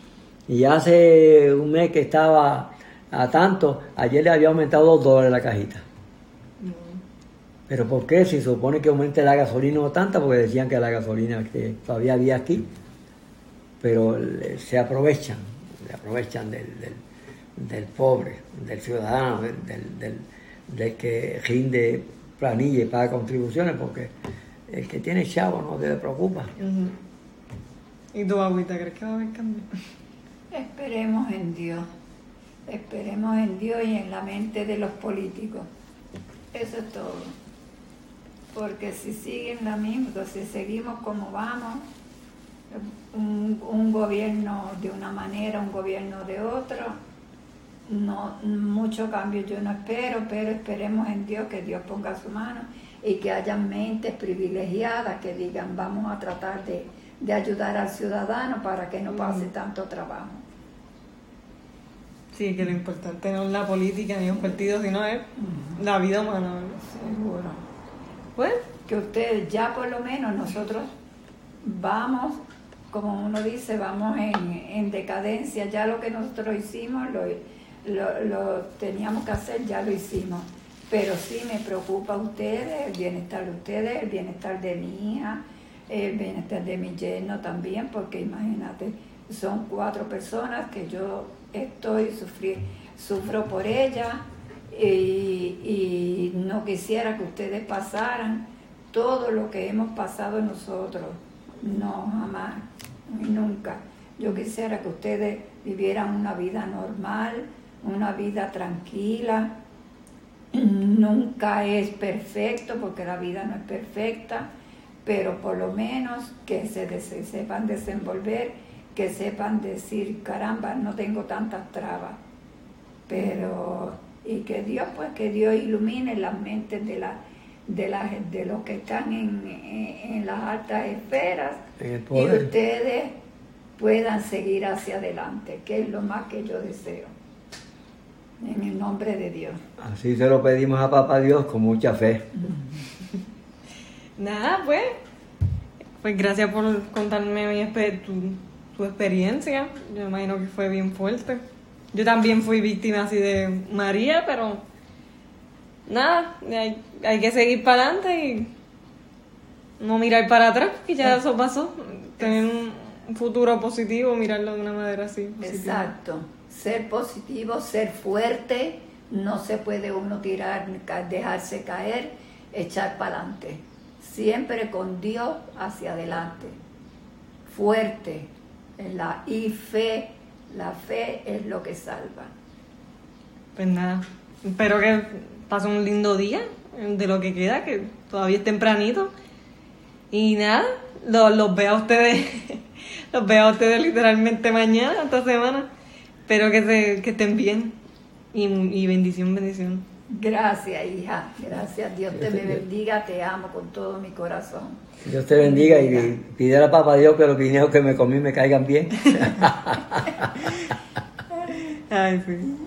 Y hace un mes que estaba a tanto, ayer le había aumentado dos dólares la cajita. ¿Pero por qué? Si se supone que aumente la gasolina no tanta, porque decían que la gasolina que todavía había aquí, pero se aprovechan, se aprovechan del, del, del pobre, del ciudadano, del, del, del, del que rinde planilla y paga contribuciones, porque el que tiene chavo no se le preocupa. Uh-huh. ¿Y tu agüita crees que va a haber cambio? Esperemos en Dios, esperemos en Dios y en la mente de los políticos. Eso es todo. Porque si siguen la misma, si seguimos como vamos, un, un gobierno de una manera, un gobierno de otra, no, mucho cambio yo no espero, pero esperemos en Dios, que Dios ponga su mano y que haya mentes privilegiadas que digan vamos a tratar de, de ayudar al ciudadano para que no pase tanto trabajo. Sí, que lo importante no es la política ni un partido, sino es la vida humana, ¿verdad? Seguro. Pues, que ustedes ya por lo menos nosotros vamos, como uno dice, vamos en, en decadencia, ya lo que nosotros hicimos, lo, lo, lo teníamos que hacer, ya lo hicimos, pero sí me preocupa a ustedes, el bienestar de ustedes, el bienestar de mi hija, el bienestar de mi yerno también, porque imagínate, son cuatro personas que yo estoy sufriendo, sufro por ellas. Y, y no quisiera que ustedes pasaran todo lo que hemos pasado nosotros, no, jamás, nunca. Yo quisiera que ustedes vivieran una vida normal, una vida tranquila. Nunca es perfecto, porque la vida no es perfecta, pero por lo menos que se, se sepan desenvolver, que sepan decir, caramba, no tengo tantas trabas, pero... y que Dios, pues, que Dios ilumine las mentes de, la, de, la, de los que están en, en, en las altas esferas y ustedes puedan seguir hacia adelante, que es lo más que yo deseo. En el nombre de Dios. Así se lo pedimos a Papá Dios con mucha fe. Nada, pues, pues gracias por contarme mi, tu, tu experiencia. Yo imagino que fue bien fuerte. Yo también fui víctima así de María, pero nada, hay, hay que seguir para adelante y no mirar para atrás, porque ya eso pasó. Tener un futuro positivo, mirarlo de una manera así. Positiva. Exacto, ser positivo, ser fuerte, no se puede uno tirar, dejarse caer, echar para adelante. Siempre con Dios hacia adelante, fuerte, la, y fe. La fe es lo que salva. Pues nada, espero que pase un lindo día de lo que queda, que todavía es tempranito. Y nada, los, los veo a ustedes, los veo a ustedes literalmente mañana, esta semana. Espero que, se, que estén bien. Y, y bendición, bendición. Gracias, hija. Gracias. Dios te me bendiga. Te amo con todo mi corazón. Dios te bendiga y pide a Papá Dios que los guineos que me comí me caigan bien. Ay, sí.